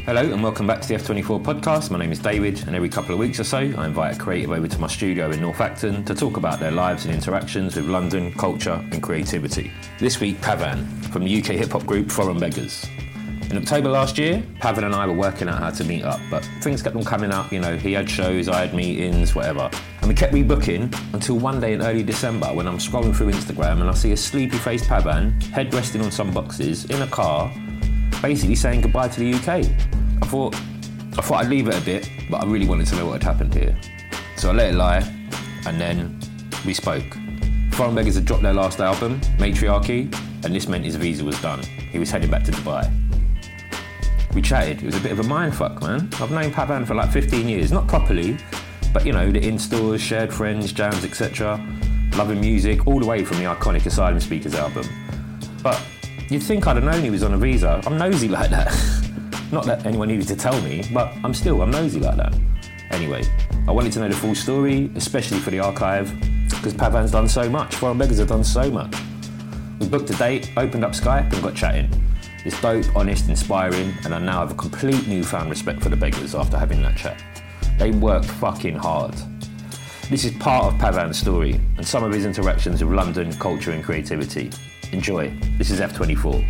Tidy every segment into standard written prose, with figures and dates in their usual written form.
Hello and welcome back to the F24 podcast. My name is David, and every couple of weeks or so I invite a creative over to my studio in North Acton to talk about their lives and interactions with London, culture and creativity. This week, Pavan from the UK hip-hop group Foreign Beggars. In October last year, Pavan and I were working out how to meet up, but things kept on coming up, he had shows, I had meetings, whatever. And we kept rebooking until one day in early December when I'm scrolling through Instagram and I see a sleepy-faced Pavan, head resting on some boxes, in a car, basically saying goodbye to the UK. I thought I'd leave it a bit, but I really wanted to know what had happened here. So I let it lie, and then we spoke. Foreign Beggars had dropped their last album, Matriarchy, and this meant his visa was done. He was heading back to Dubai. We chatted. It was a bit of a mindfuck, man. I've known Pavan for like 15 years, not properly, but the in-stores, shared friends, jams, etc. Loving music, all the way from the iconic Asylum Speakers album. But you'd think I'd have known he was on a visa. I'm nosy like that. Not that anyone needed to tell me, but I'm nosy like that. Anyway, I wanted to know the full story, especially for the archive, because Pavan's done so much. Foreign Beggars have done so much. We booked a date, opened up Skype and got chatting. It's dope, honest, inspiring, and I now have a complete newfound respect for the Beggars after having that chat. They work fucking hard. This is part of Pavan's story and some of his interactions with London, culture and creativity. Enjoy. This is F24.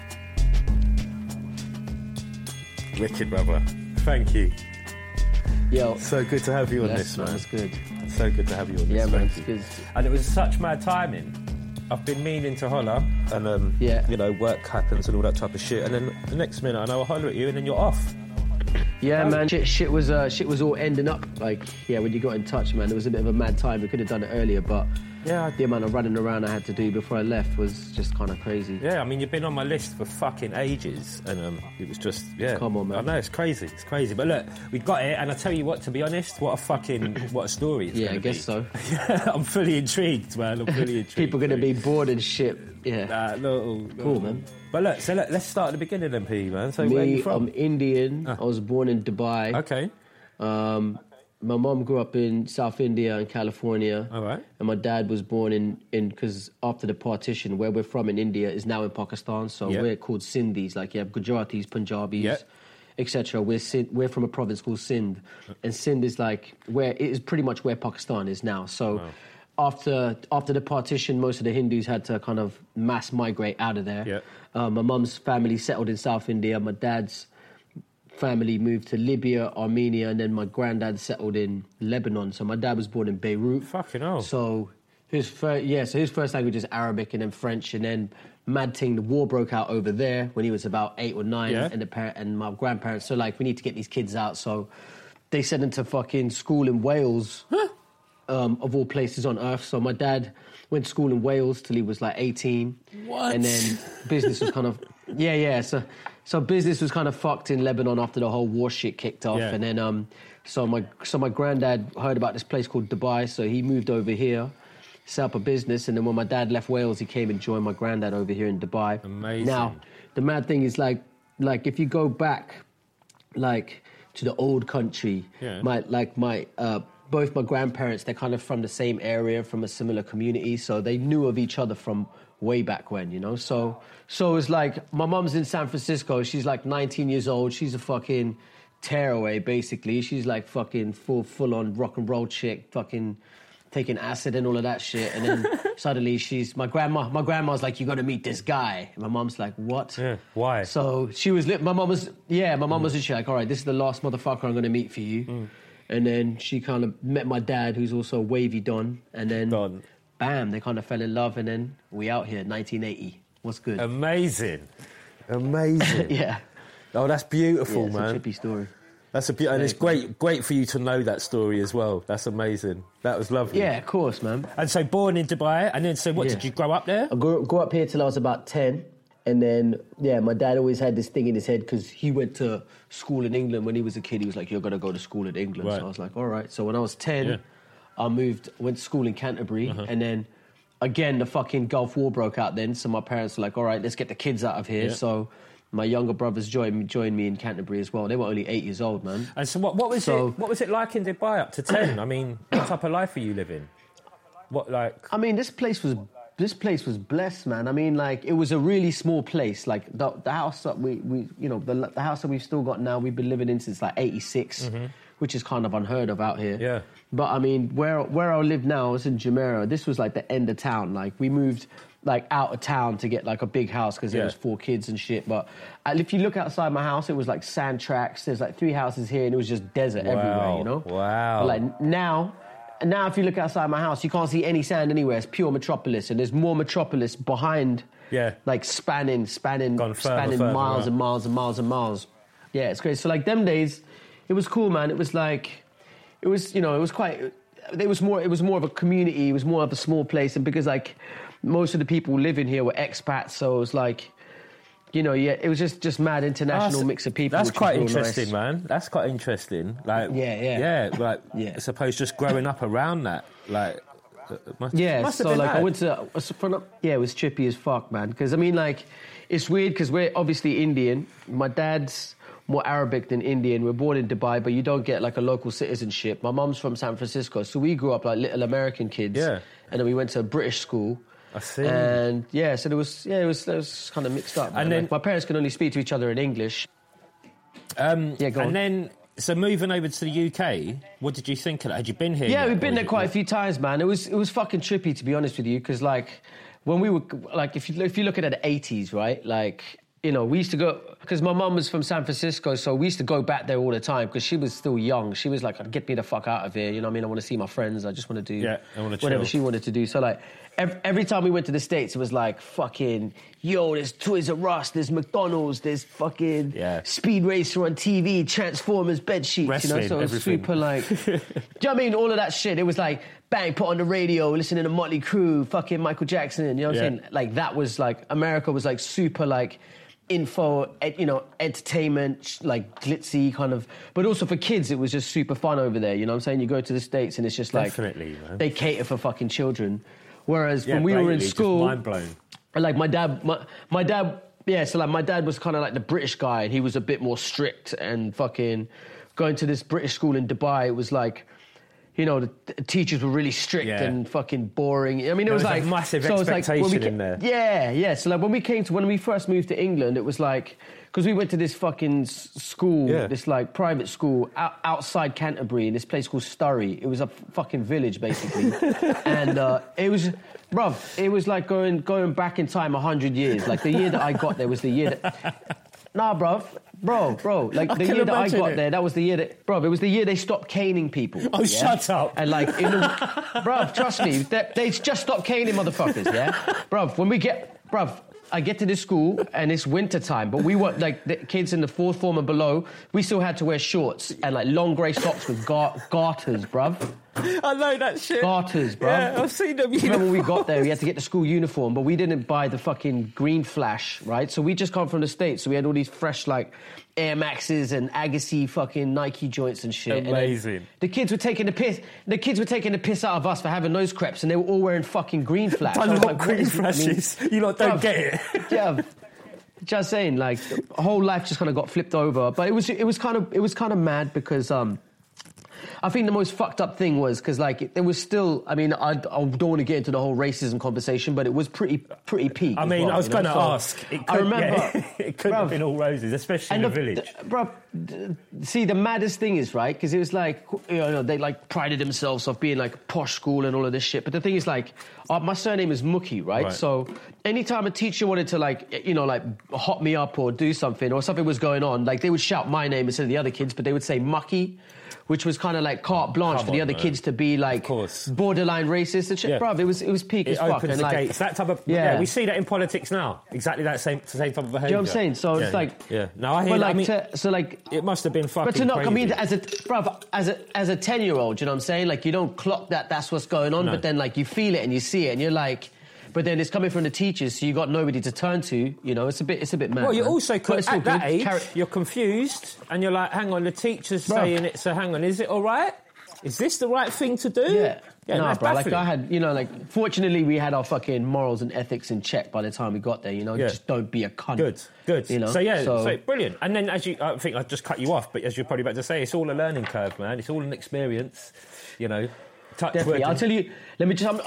Wicked, brother. Thank you. Yo. So good to have you on this, man. That's good. So good to have you on this. Yeah, man, Thank you. good. And it was such mad timing. I've been meaning to holler and, work happens and all that type of shit. And then the next minute I know I'll holler at you and then you're off. Yeah, man, shit was all ending up. When you got in touch, man, it was a bit of a mad time. We could have done it earlier, but the amount of running around I had to do before I left was just kind of crazy. Yeah, I mean, you've been on my list for fucking ages, and it was just, Come on, man. I know, it's crazy. But look, we got it, and I tell you what, to be honest, what a story it's yeah, gonna I guess be. so. I'm fully intrigued, man. People are going to be bored and shit. Yeah. Cool, man. But look, let's start at the beginning then, P, man. So where are you from? I'm Indian. I was born in Dubai. Okay. My mum grew up in South India and California. All right. And my dad was born in because after the partition, where we're from in India is now in Pakistan. So we're called Sindhis, like you have Gujaratis, Punjabis, etc. We're from a province called Sindh. And Sindh is it is pretty much where Pakistan is now. So after the partition, most of the Hindus had to kind of mass migrate out of there. Yeah. My mum's family settled in South India. My dad's family moved to Libya, Armenia, and then my granddad settled in Lebanon. So my dad was born in Beirut. Fucking hell. So his first language is Arabic and then French, and then mad thing, the war broke out over there when he was about 8 or 9, and my grandparents, so we need to get these kids out. So they sent him to fucking school in Wales, of all places on earth. So my dad went to school in Wales till he was 18. What? And then business was kind of, So business was kind of fucked in Lebanon after the whole war shit kicked off. And then, so my granddad heard about this place called Dubai, so he moved over here, set up a business, and then when my dad left Wales, he came and joined my granddad over here in Dubai. Amazing. Now, the mad thing is if you go back, to the old country, both my grandparents, they're kind of from the same area, from a similar community, so they knew of each other from way back when, So it's my mum's in San Francisco. She's 19 years old. She's a fucking tearaway, basically. She's fucking full-on rock and roll chick, fucking taking acid and all of that shit. And then suddenly my grandma's like, you got to meet this guy. And my mum's like, what? Yeah, why? So she was, my mum was literally all right, this is the last motherfucker I'm going to meet for you. And then she kind of met my dad, who's also a wavy Don. And then, bam, they kind of fell in love. And then we out here, 1980. What's good? Amazing. Yeah. Oh, that's beautiful, man. It's a trippy story. That's and it's great for you to know that story as well. That's amazing. That was lovely. Yeah, of course, man. And so born in Dubai, and then so did you grow up there? I grew up here till I was about 10. And then, my dad always had this thing in his head because he went to school in England when he was a kid. He was like, you're going to go to school in England. Right. So I was like, all right. So when I was 10, I went to school in Canterbury. And then, again, the fucking Gulf War broke out then. So my parents were like, all right, let's get the kids out of here. Yeah. So my younger brothers joined me in Canterbury as well. They were only 8 years old, man. And so what was it like in Dubai up to 10? I mean, what type of life were you living? I mean, this place was this place was blessed, man. I mean, like, it was a really small place. Like, the house that we you know, the house that we've still got now, we've been living in since, like, 86, which is kind of unheard of out here. Yeah. But, I mean, where I live now is in Jumeirah. This was, like, the end of town. Like, we moved, like, out of town to get, like, a big house because there was 4 kids and shit. But if you look outside my house, it was, like, sand tracks. There's, like, 3 houses here, and it was just desert everywhere, you know? Wow. But, like, now, if you look outside my house, you can't see any sand anywhere. It's pure metropolis, and there's more metropolis behind, like spanning miles right. and miles and miles and miles. Yeah, it's great. So like them days, it was cool, man. It was like, it was more of a community. It was more of a small place, and because like most of the people living here were expats, so it was like, you know, it was just mad international mix of people. That's which quite was real interesting, nice. man. That's quite interesting. Like, like, I suppose just growing up around that, like, must have been like mad. I went to, it was trippy as fuck, man. Because I mean, like, it's weird because we're obviously Indian. My dad's more Arabic than Indian. We're born in Dubai, but you don't get like a local citizenship. My mum's from San Francisco, so we grew up like little American kids. Yeah, and then we went to a British school. I see. And so it was kind of mixed up. And then like, my parents could only speak to each other in English. Go on. Then, so moving over to the UK, what did you think of that? Had you been here? Yeah, yet, we've been there quite a few times, man. It was fucking trippy, to be honest with you, because like when we were like, if you look at the 80s, right, like. You know, we used to go, because my mum was from San Francisco, so we used to go back there all the time because she was still young. She was like, get me the fuck out of here, you know what I mean? I want to see my friends, I just want to do whatever she wanted to do. So like, every time we went to the States, it was like, fucking, yo, there's Toys R Us, there's McDonald's, there's fucking Speed Racer on TV, Transformers, bedsheets, wrestling, you know? So it was everything. super like, do you know what I mean? All of that shit, it was like, bang, put on the radio, listening to Motley Crue, fucking Michael Jackson, you know what I'm saying? Like, that was like, America was like super like, info, you know, entertainment, like glitzy kind of, but also for kids it was just super fun over there, you know what I'm saying? You go to the States and it's just like, definitely, man. They cater for fucking children. Whereas when we were in school, just mind blown. Like my dad, so like my dad was kind of like the British guy, and he was a bit more strict, and fucking going to this British school in Dubai, it was like, you know, the teachers were really strict and fucking boring. I mean, it was like a massive expectation in there. Yeah. So like when we first moved to England, it was like, because we went to this fucking school, this like private school outside Canterbury in this place called Surrey. It was a fucking village basically, and it was. Bruv, it was like going back in time 100 years. Like the year that I got there was the year that. Nah, bro. Like the year that I got there, that was the year that, it was the year they stopped caning people. Oh, shut up! And like, trust me, they just stopped caning motherfuckers. Yeah, I get to this school and it's winter time, but we were like the kids in the 4th form and below. We still had to wear shorts and like long grey socks with garters, bruv. I know that shit. Garters, bruv. Yeah, I've seen them. Remember when we got there, we had to get the school uniform, but we didn't buy the fucking green flash, right? So we just come from the States, so we had all these fresh like Air Maxes and Agassi fucking Nike joints and shit. Amazing. And the kids were taking the piss. The kids were taking the piss out of us for having those crepes, and they were all wearing fucking green flash. I like green flashes. You lot don't get it. Yeah. Just saying, like, the whole life just kind of got flipped over. But it was kind of mad because I think the most fucked up thing was because like there was still. I mean, I don't want to get into the whole racism conversation, but it was pretty peak. I mean, I was going to ask. I remember it couldn't have been all roses, especially in the village. See, the maddest thing is right because it was like, you know, they like prided themselves off being like a posh school and all of this shit. But the thing is like, my surname is Mookie, right? So anytime a teacher wanted to like, you know, like hot me up or do something or something was going on, like they would shout my name instead of the other kids, but they would say Mucky, which was kind of like carte blanche for the other kids to be like borderline racist and shit. Yeah. Bruv, it was peak as fuck. It opens the like, gates. That type of we see that in politics now. Exactly that same type of behaviour. Do you know what I'm saying? So it's like No, I hear. But that. so like it must have been fucking. But to not, crazy. I mean, as a 10-year-old, you know what I'm saying? Like you don't clock that's what's going on, but then like you feel it and you see it and you're like. But then it's coming from the teachers, so you got nobody to turn to. You know, it's a bit mad. Well, you also at that age, Carry- you're confused, and you're like, "Hang on, the teacher's saying it, so hang on, is it all right? Is this the right thing to do?" Yeah, no, bro. Like I had, you know, like fortunately we had our fucking morals and ethics in check by the time we got there. You know, just don't be a cunt. Good. You know, so brilliant. And then I think I just cut you off, but as you're probably about to say, it's all a learning curve, man. It's all an experience. You know, definitely. I'll tell you. Let me just.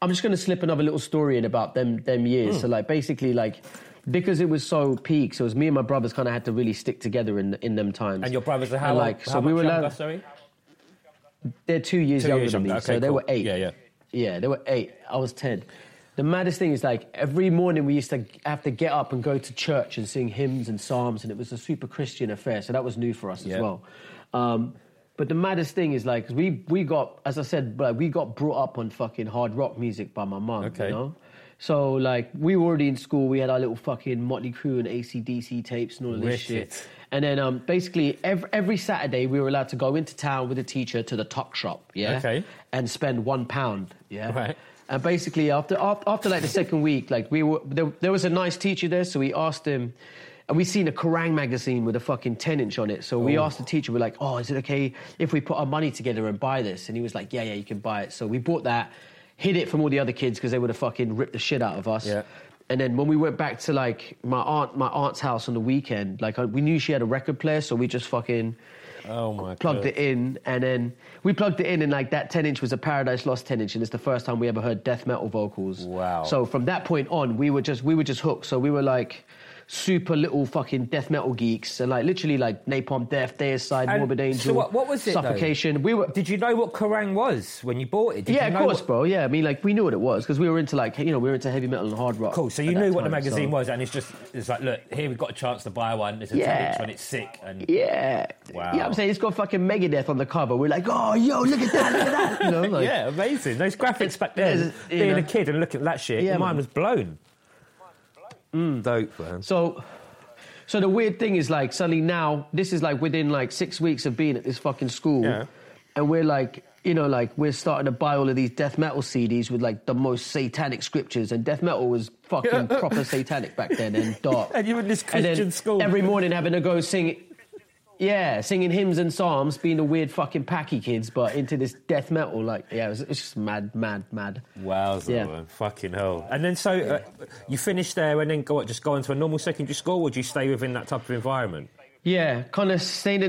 I'm just going to slip another little story in about them years. So like basically like because it was so peak, so it was me and my brothers kind of had to really stick together in them times. And your brothers are how like so how we much were younger, sorry? They're 2 years younger than me. Okay, so they cool. were 8. Yeah, they were 8. I was 10. The maddest thing is like every morning we used to have to get up and go to church and sing hymns and psalms, and it was a super Christian affair. So that was new for us as well. But the maddest thing is like we got, as I said, we got brought up on fucking hard rock music by my mum. Okay. You know? So like we were already in school. We had our little fucking Motley Crue and AC/DC tapes and all of this shit. And then basically every Saturday we were allowed to go into town with a teacher to the tuck shop, and spend £1, Right. And basically after like the second week, like there was a nice teacher there, so we asked him, and we seen a Kerrang magazine with a fucking 10-inch on it. So we asked the teacher, we're like, oh, is it okay if we put our money together and buy this? And he was like, yeah, you can buy it. So we bought that, hid it from all the other kids because they would have fucking ripped the shit out of us. Yeah. And then when we went back to like my aunt's house on the weekend, like we knew she had a record player, so we just fucking plugged it in, and then we plugged it in, and like that 10-inch was a Paradise Lost 10-inch, and it's the first time we ever heard death metal vocals. Wow. So from that point on, we were just hooked. So we were like super little fucking death metal geeks, and like literally like Napalm Death, Deicide, Morbid Angel. So what was it? Suffocation. Though? Did you know what Kerrang was when you bought it? Of course, bro. Yeah, I mean, like we knew what it was because we were into like we were into heavy metal and hard rock. Cool. So you knew what the magazine was, and it's like, look, here we've got a chance to buy one. It's a 10-inch one. It's sick. And wow. Yeah, I'm saying it's got fucking Megadeth on the cover. We're like, oh, yo, look at that, You know, like, yeah, amazing. Those graphics back then, being a kid and looking at that shit, mine was blown. Dope, man. So the weird thing is, like, suddenly now, this is, like, within, like, 6 weeks of being at this fucking school, and we're, like, we're starting to buy all of these death metal CDs with, like, the most satanic scriptures, and death metal was fucking proper satanic back then and dark. And you were in this Christian school. Every morning having to go singing hymns and psalms, being the weird fucking packy kids, but into this death metal, like, it's just mad. Wowza, man. Fucking hell. And then you finished there and then just go into a normal secondary school, or would you stay within that type of environment? Yeah, kind of stayed in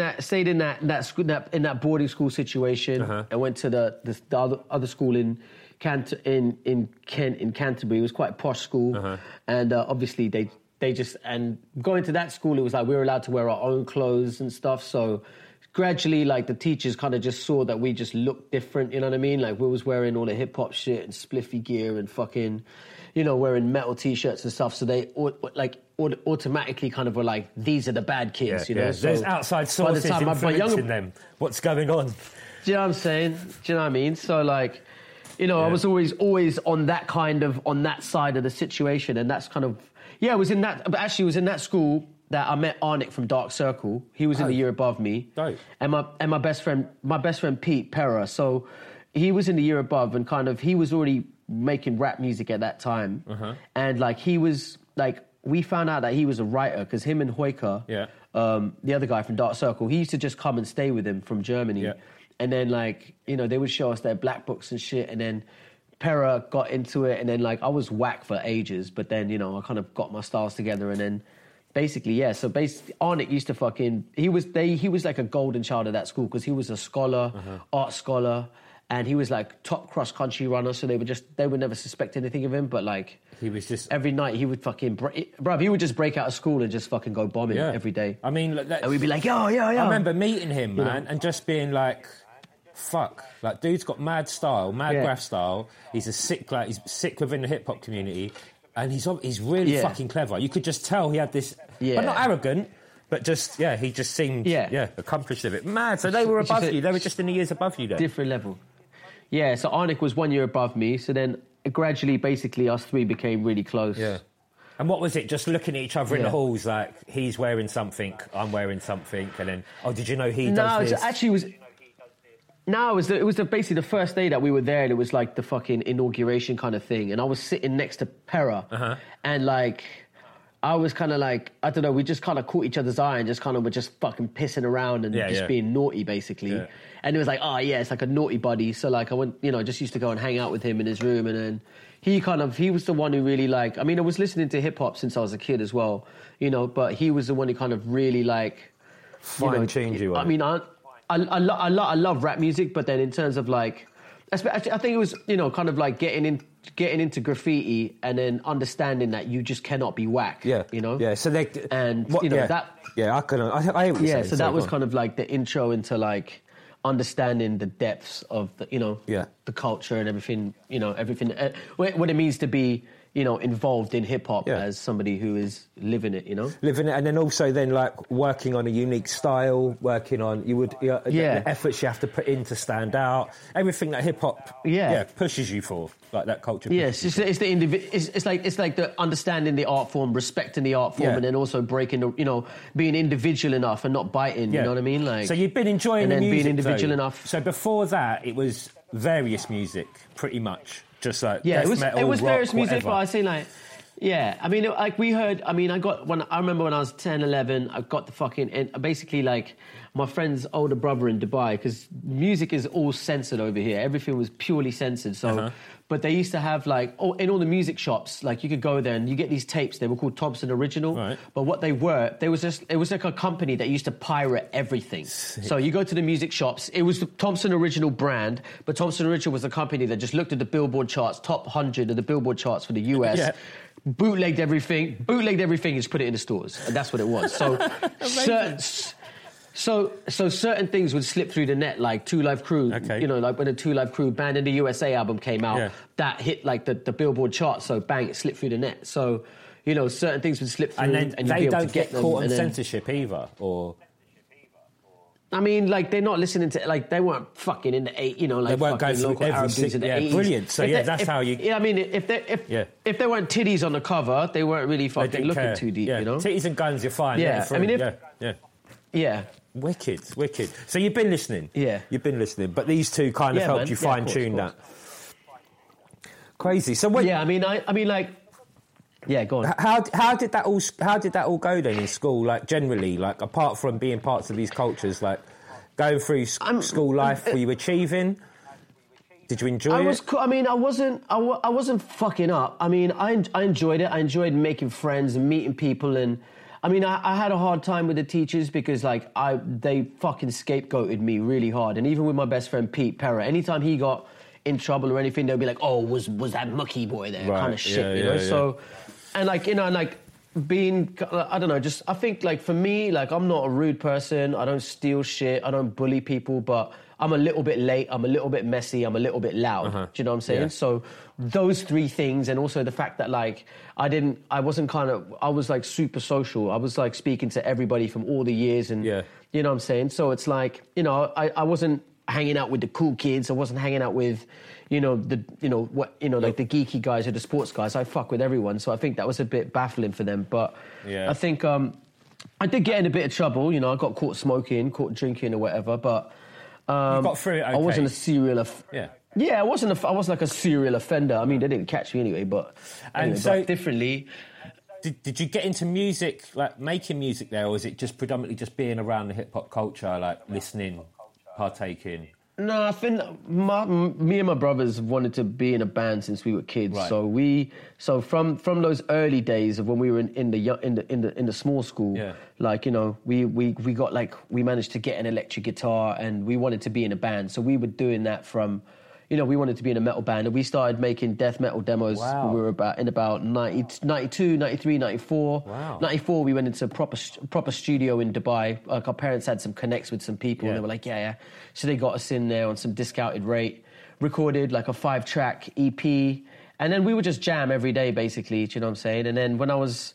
that boarding school situation. I went to the other school in Kent in Canterbury. It was quite a posh school, and obviously they just, and going to that school, it was like we were allowed to wear our own clothes and stuff. So gradually, like the teachers kind of just saw that we just looked different. You know what I mean? Like we was wearing all the hip hop shit and spliffy gear and fucking, wearing metal t-shirts and stuff. So they automatically kind of were like, these are the bad kids. You know, so there's outside sources influencing them. What's going on? Do you know what I'm saying? Do you know what I mean? So like, I was always on that side of the situation, and that's kind of. Yeah, it was in that school that I met Arnick from Dark Circle. He was in the year above me. Dope. And my best friend Pete Perra. So he was in the year above, and kind of he was already making rap music at that time. And like he was like, we found out that he was a writer because him and Hoyka, the other guy from Dark Circle, he used to just come and stay with him from Germany. Yeah. And then like, they would show us their black books and shit, and then Perra got into it, and then like I was whack for ages, but then I kind of got my styles together, and then basically Arnick used to fucking he was like a golden child of that school because he was a scholar, art scholar, and he was like top cross country runner, so they would never suspect anything of him, but like he was just every night he would fucking he would just break out of school and just fucking go bombing every day. I mean, and we'd be like, yo. I remember meeting him, man, and just being like, fuck, like dude's got mad style, graph style. He's he's sick within the hip hop community, and he's really fucking clever. You could just tell he had this, but not arrogant, but just he just seemed accomplished with it. Mad. So they were above you. They were just in the years above you then. Different level. Yeah. So Arnick was 1 year above me. So then gradually, basically, us three became really close. Yeah. And what was it? Just looking at each other in the halls, like he's wearing something, I'm wearing something, and then did you know he does this? No, actually, it was basically the first day that we were there, and it was like the fucking inauguration kind of thing. And I was sitting next to Perra, and like I was kind of like, I don't know, we just kind of caught each other's eye and just kind of were just fucking pissing around and being naughty, basically. Yeah. And it was like, it's like a naughty buddy. So like I went, just used to go and hang out with him in his room, and then he was the one who really like, I mean, I was listening to hip hop since I was a kid as well, but he was the one who kind of really like fine-tuned you. I mean, I love rap music, but then in terms of like I think it was, kind of like getting into graffiti and then understanding that you just cannot be whack. Yeah. Yeah. So they and yeah. that. Yeah, I hear what you're saying. So that was kind of like the intro into like understanding the depths of the the culture and everything. Everything what it means to be involved in hip hop as somebody who is living it. Living it, and then also like working on a unique style, working on the efforts you have to put in to stand out. Everything that hip hop pushes you for, like that culture. Yes, it's like the understanding the art form, respecting the art form, and then also breaking being individual enough and not biting. You know what I mean? Like, so you've been enjoying the music, being individual enough. So before that, it was various music, pretty much. Just like it was metal, rock, various music, whatever. but I say like, I mean, like we heard. I mean, I remember when I was 10, 11, I got the fucking basically like my friend's older brother in Dubai, because music is all censored over here. Everything was purely censored. So, but they used to have like in all the music shops, like you could go there and you get these tapes. They were called Thompson Original. Right. But what they were, it was like a company that used to pirate everything. Sick. So you go to the music shops. It was the Thompson Original brand, but Thompson Original was a company that just looked at the Billboard charts, top 100 of the Billboard charts for the US. Yeah. Bootlegged everything, and just put it in the stores, and that's what it was. So certain things would slip through the net, like Two Live Crew. Okay. Like when the Two Live Crew Band in the USA album came out, that hit like the Billboard chart. So bang, it slipped through the net. So certain things would slip through, and then they don't get caught on censorship either, or. I mean, like, they're not listening to, like, they weren't fucking in the they weren't fucking local Arab dudes in the 80s. Brilliant. So, that's how you... Yeah, I mean, if there weren't titties on the cover, they weren't really fucking looking too deep, Titties and guns, you're fine. Yeah, I mean, Yeah. Wicked. So you've been listening. Yeah. You've been listening, but these two kind of helped you fine-tune that. Crazy. So when... Yeah, I mean, like... Yeah, go on. How did that all go then in school? Like generally, like apart from being parts of these cultures, like going through school life, were you achieving? Did you enjoy it? I wasn't fucking up. I mean, I enjoyed it. I enjoyed making friends and meeting people, and I mean, I had a hard time with the teachers because like they fucking scapegoated me really hard, and even with my best friend Pete Perra, anytime he got in trouble or anything, they'd be like, "Oh, was that mucky boy there?" Kind of shit, you know. So. And like, like being, I don't know, just, I think like for me, like I'm not a rude person. I don't steal shit. I don't bully people, but I'm a little bit late. I'm a little bit messy. I'm a little bit loud. Do you know what I'm saying? Yeah. So those three things, and also the fact that like, I was like super social. I was like speaking to everybody from all the years and, you know what I'm saying? So it's like, I wasn't hanging out with the cool kids. I wasn't hanging out with, like the geeky guys or the sports guys. I fuck with everyone, so I think that was a bit baffling for them. But I think I did get in a bit of trouble. I got caught smoking, caught drinking or whatever. But you got through it. Okay. I wasn't a serial. I wasn't like a serial offender. I mean, they didn't catch me anyway. But but differently. Did you get into music, like making music there, or was it just predominantly just being around the hip hop culture, like listening, partaking? No, I think me and my brothers wanted to be in a band since we were kids. Right. So from those early days of when we were in the small school, like we got like we managed to get an electric guitar and we wanted to be in a band. So we were doing that from. We wanted to be in a metal band, and we started making death metal demos when we were about 92, 93, 94. Wow. 94, we went into proper studio in Dubai. Like our parents had some connects with some people, and they were like, yeah. So they got us in there on some discounted rate, recorded like a 5-track EP, and then we would just jam every day, basically. Do you know what I'm saying? And then when I was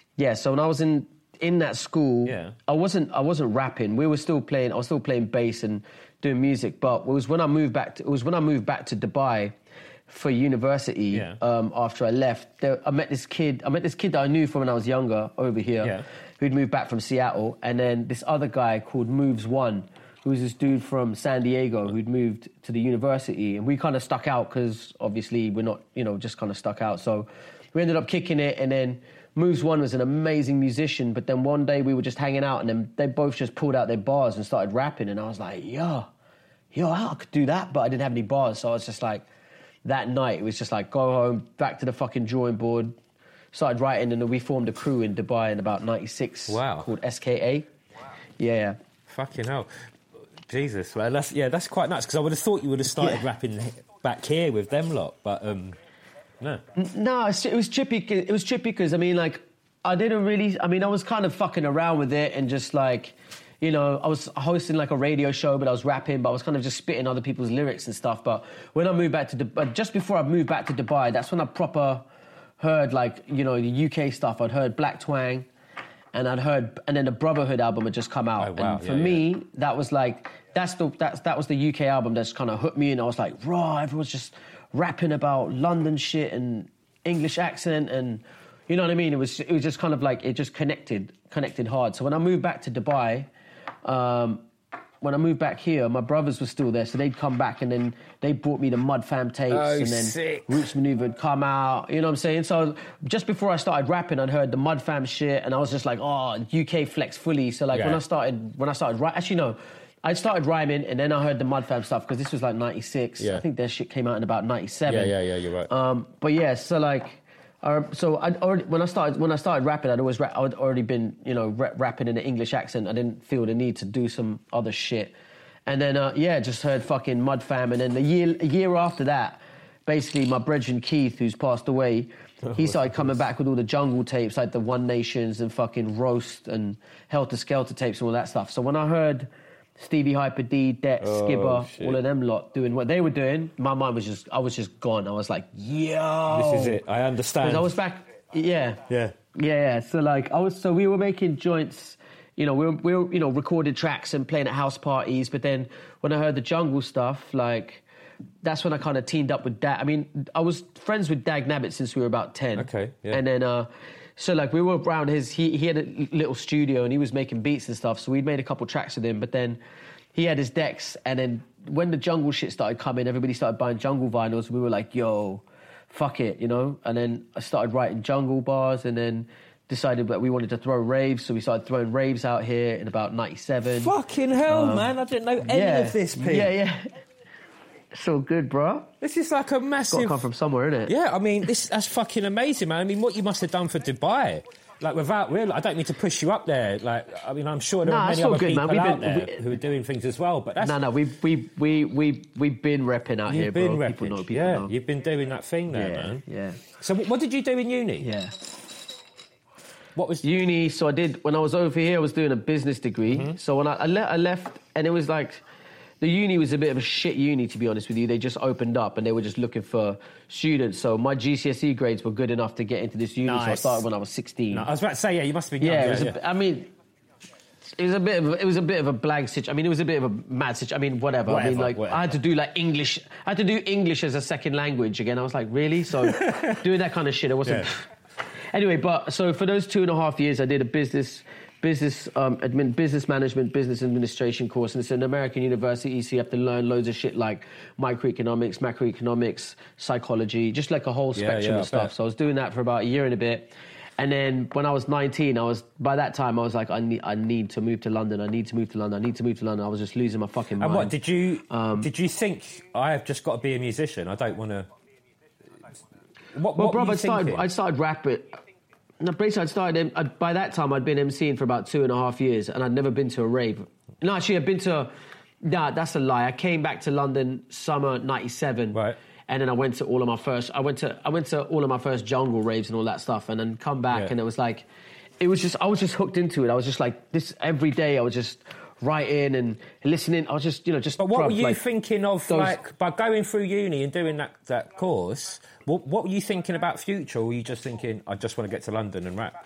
in that school, I wasn't rapping. I was still playing bass and doing music, but it was when I moved back to Dubai for university. After I left, I met this kid that I knew from when I was younger over here, who'd moved back from Seattle, and then this other guy called Moves One, who was this dude from San Diego who'd moved to the university, and we kind of stuck out because obviously we're not, just kind of stuck out. So we ended up kicking it, and then Moves One was an amazing musician, but then one day we were just hanging out and then they both just pulled out their bars and started rapping, and I was like, yo, I could do that, but I didn't have any bars, so I was just like, that night, it was just like, go home, back to the fucking drawing board, started writing, and then we formed a crew in Dubai in about 96 called SKA. Wow. Yeah. Fucking hell. Jesus, well, that's quite nuts, because I would have thought you would have started rapping back here with them lot, but no. No, it was trippy. It was trippy because, I mean, like, I didn't really... I mean, I was kind of fucking around with it and just, like, you know, I was hosting, like, a radio show, but I was rapping, but I was kind of just spitting other people's lyrics and stuff. But when I moved back to Dubai... Just before I moved back to Dubai, that's when I proper heard, like, you know, the UK stuff. I'd heard Black Twang, and and then the Brotherhood album had just come out. Oh, wow. And for me, that was, like... That was the UK album that's kind of hooked me in. I was like, raw, everyone's just rapping about London shit and English accent, and you know what I mean? It was just kind of like, it just connected hard. So when I moved back to Dubai, when I moved back here, my brothers were still there, so they'd come back and then they brought me the Mud Fam tapes, and then sick. Roots Maneuver had come out, you know what I'm saying? So just before I started rapping, I'd heard the Mud Fam shit, and I was just like, oh, UK flex fully. So like when I started actually no, I started rhyming, and then I heard the Mud Fam stuff, because this was like 96. Yeah. I think their shit came out in about 97. Yeah, you're right. But yeah, so like, so when I started rapping, I'd already been, you know, rapping in an English accent. I didn't feel the need to do some other shit, and then just heard fucking Mud Fam, and then a year after that, basically my brethren Keith, who's passed away, he started coming back with all the jungle tapes, like the One Nations and fucking Roast and Helter Skelter tapes and all that stuff. So when I heard Stevie Hyper D, Dex, Skibber, all of them lot doing what they were doing, my mind was I was just gone. I was like, yo. This is it. I understand. Because I was back, yeah. So we were making joints, you know, we were, you know, recorded tracks and playing at house parties. But then when I heard the jungle stuff, like, that's when I kind of teamed up with Dag. I mean, I was friends with Dag Nabbit since we were about 10. Okay, yeah. And then, so like we were around he had a little studio and he was making beats and stuff. So we'd made a couple tracks with him, but then he had his decks. And then when the jungle shit started coming, everybody started buying jungle vinyls. We were like, yo, fuck it, you know? And then I started writing jungle bars, and then decided that we wanted to throw raves. So we started throwing raves out here in about 97. Fucking hell, man. I didn't know any of this, Pete. Yeah. So good, bro. This is like a massive... Got to come from somewhere, innit? Yeah, I mean, that's fucking amazing, man. I mean, what you must have done for Dubai. Like, without real... I don't need to push you up there. Like, I mean, I'm sure there are many other people out there who are doing things as well, but that's... No, we've been repping out here, bro. You've been repping. People know. You've been doing that thing there, man. Yeah. So what did you do in uni? Yeah. What was... Uni, so I did... When I was over here, I was doing a business degree. Mm-hmm. So when I left, and it was like... The uni was a bit of a shit uni, to be honest with you. They just opened up and they were just looking for students. So my GCSE grades were good enough to get into this uni. Nice. So I started when I was 16. No, I was about to say, yeah, you must have been young. I mean, it was a bit of a blank situation. I mean, it was a bit of a mad situation. I mean, whatever. I mean, like, I had to do like English. I had to do English as a second language again. I was like, really? So doing that kind of shit, it wasn't. Yeah. Anyway, but so for those 2.5 years, I did a business management, business administration course, and it's an American university, so you have to learn loads of shit like microeconomics, macroeconomics, psychology, just like a whole spectrum of stuff. So I was doing that for about a year and a bit, and then when I was 19, by that time I was like, I need to move to London. I need to move to London. I was just losing my fucking mind. And what did you think? I have just got to be a musician. I don't want to. What bro, I started rapping. No, basically, by that time, I'd been MCing for about 2.5 years, and I'd never been to a rave. No, actually, I'd been to... Nah, that's a lie. I came back to London summer 97. Right. And then I went to all of my first... I went to all of my first jungle raves and all that stuff, and then come back, and it was like... I was just hooked into it. I was just like, this... Every day, I was just writing and listening. I was just, just... But what were you thinking of, like, by going through uni and doing that course... What were you thinking about future, or were you just thinking, I just want to get to London and rap?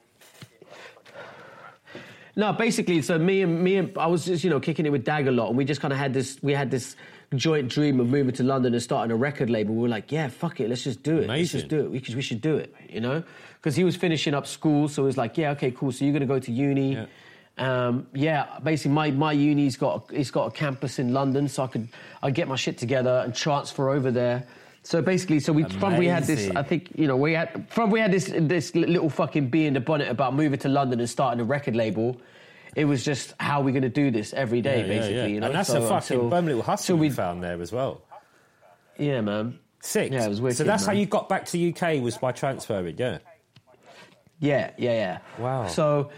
No, basically, so me and I was just, kicking it with Dag a lot, and we just kind of had this joint dream of moving to London and starting a record label. We were like, yeah, fuck it, let's just do it. Amazing. Let's just do it. We should do it, Because he was finishing up school, so it was like, yeah, okay, cool, so you're going to go to uni. Yeah. Basically, my uni's got a campus in London, so I'd get my shit together and transfer over there. So basically, we had this. I think we had this little fucking bee in the bonnet about moving to London and starting a record label. It was just how we're going to do this every day, basically. And that's a fucking bum little hustle we found there as well. Yeah, man. Sick. Yeah, it was wicked. So that's how you got back to UK, was by transferring, yeah. Yeah. Wow. So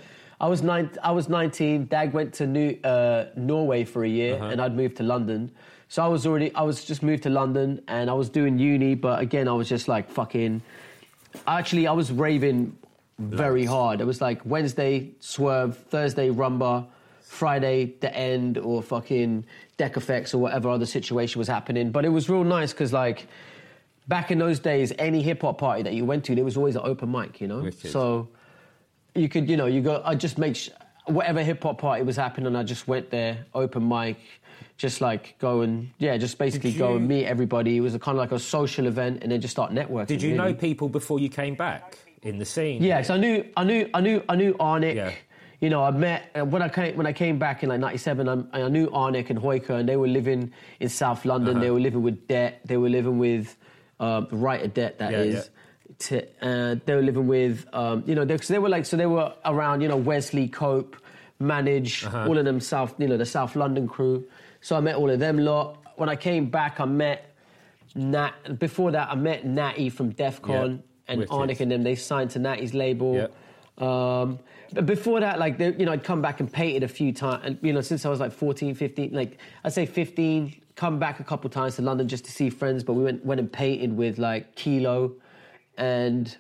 I was 19. Dad went to Norway for a year, and I'd moved to London. So I was just moved to London, and I was doing uni. But again, I was just like fucking. Actually, I was raving very hard. It was like Wednesday Swerve, Thursday Rumba, Friday The End, or fucking Deck Effects, or whatever other situation was happening. But it was real nice because like. Back in those days, any hip-hop party that you went to, there was always an open mic, you know? Wicked. So you could, I just whatever hip-hop party was happening, I just went there, open mic, just like go and, just basically go and meet everybody. It was kind of like a social event and then just start networking. Did you know people before you came back in the scene? Yeah, so I knew Arnick. Yeah. You know, I met, when I came back in like 97, I knew Arnick and Hoyker, and they were living in South London. They were living with Det. They were living with... Writer Det, that is. Yeah. They were living with, they were around, Wesley, Cope, Manage, all of them the South London crew. So I met all of them lot. When I came back, I met Nat. Before that, I met Natty from Def Con and Arnick and them. They signed to Natty's label. Yeah. But before that, like, I'd come back and painted a few times. And, since I was like 14, 15, like, I'd say 15, come back a couple times to London just to see friends. But we went and painted with, like, Kilo and,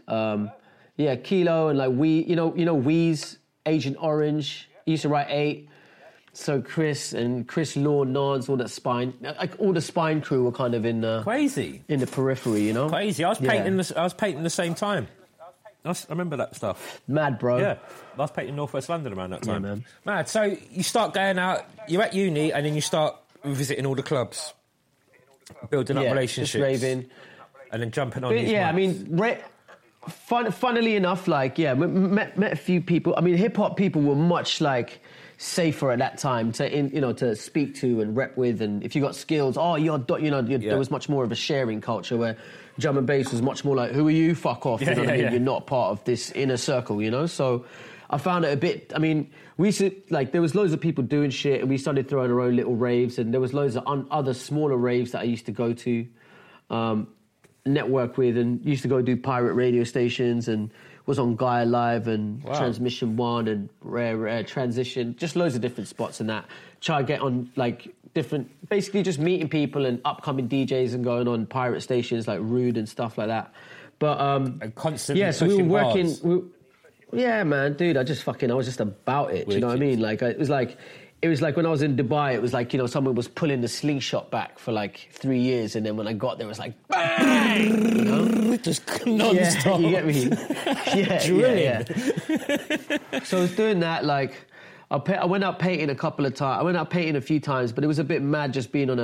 Kilo and, like, Weeze, Agent Orange. He used to write 8. So Chris Law, Nons, all that Spine, like, all the Spine crew were kind of in the... Crazy. In the periphery, you know? Crazy. I was painting the same time. I remember that stuff. Mad, bro. Yeah. I was painting North West London around that time. Yeah, man. Mad. So you start going out, you're at uni, and then you start visiting all the clubs, building up relationships. Just raving. And then jumping on these mics. I mean, funnily enough, like, met a few people. I mean, hip-hop people were much, like, safer at that time to speak to and rep with. And if you got skills, there was much more of a sharing culture where drum and bass was much more like, who are you? Fuck off. You know what I mean? You're not part of this inner circle, you know? So I found it a bit, I mean, we used to, like, there was loads of people doing shit and we started throwing our own little raves, and there was loads of other smaller raves that I used to go to, network with, and used to go do pirate radio stations, and was on Gaia Live and Transmission One and Rare Transition, just loads of different spots and that. Try to get on, like, different, basically just meeting people and upcoming DJs and going on pirate stations like Rude and stuff like that. But and constantly so we were working. bars. Yeah, man, dude, I was just about it. Do you know what I mean? Like, it was like when I was in Dubai, it was like, someone was pulling the slingshot back for like 3 years, and then when I got there, it was like, bang! You know? Just non-stop. Yeah, you get me? Yeah. So I was doing that, like, I went out painting a couple of times. I went out painting a few times, but it was a bit mad just being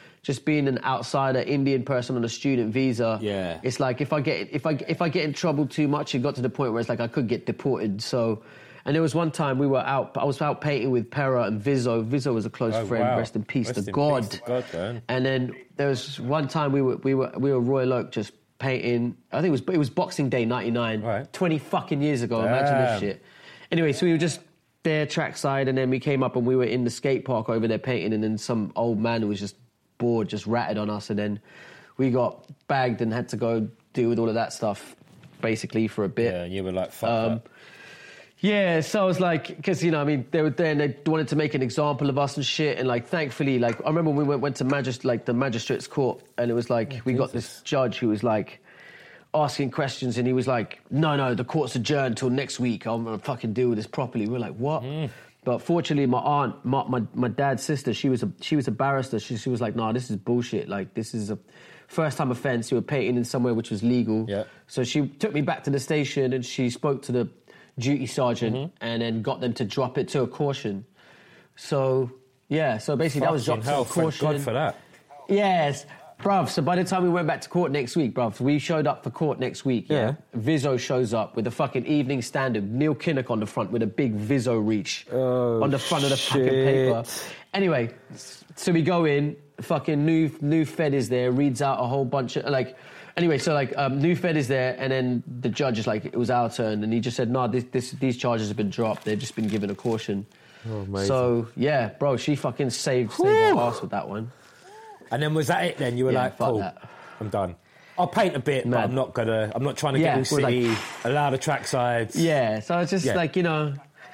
an outsider Indian person on a student visa. Yeah. It's like if I get in trouble too much, it got to the point where it's like I could get deported. So, and there was one time I was out painting with Pera and Vizzo. Vizzo was a close friend. Wow. Rest in peace Rest to in God. peace to God, man. And then there was one time we were Royal Oak just painting. I think it was Boxing Day '99. Right. 20 fucking years ago. Imagine this shit. Anyway, so we were just there trackside, and then we came up and we were in the skate park over there painting, and then some old man who was just bored just ratted on us, and then we got bagged and had to go deal with all of that stuff basically for a bit. Yeah, you were like, fuck that. Yeah, so I was like, because, they were there and they wanted to make an example of us and shit, and like, thankfully, like, I remember we went to the magistrate's court, and it was like, we got this judge who was like asking questions, and he was like, no, the court's adjourned till next week, I'm gonna fucking deal with this properly. We were like, what? But fortunately, my aunt, my dad's sister, she was a barrister. She was like, no, this is bullshit. Like, this is a first-time offence. You were painting in somewhere which was legal. Yeah. So she took me back to the station, and she spoke to the duty sergeant and then got them to drop it to a caution. So, yeah, so basically that was dropped to a caution. Thank God for that. Yes. Bruv, so by the time we went back to court next week, bruv, we showed up for court next week, yeah? Vizzo shows up with a fucking Evening Standard, Neil Kinnock on the front with a big Vizzo reach on the front of the fucking paper. Anyway, so we go in, fucking new Fed is there, reads out a whole bunch of, like... Anyway, so, like, new Fed is there, and then the judge is like, it was our turn, and he just said, no, these charges have been dropped, they've just been given a caution. Oh, amazing. So, yeah, bro, she fucking saved her ass with that one. And then was that it then? You were like, cool, I'm done. I'll paint a bit, but I'm not trying to get all city, allow the track sides. Yeah, so it's just like,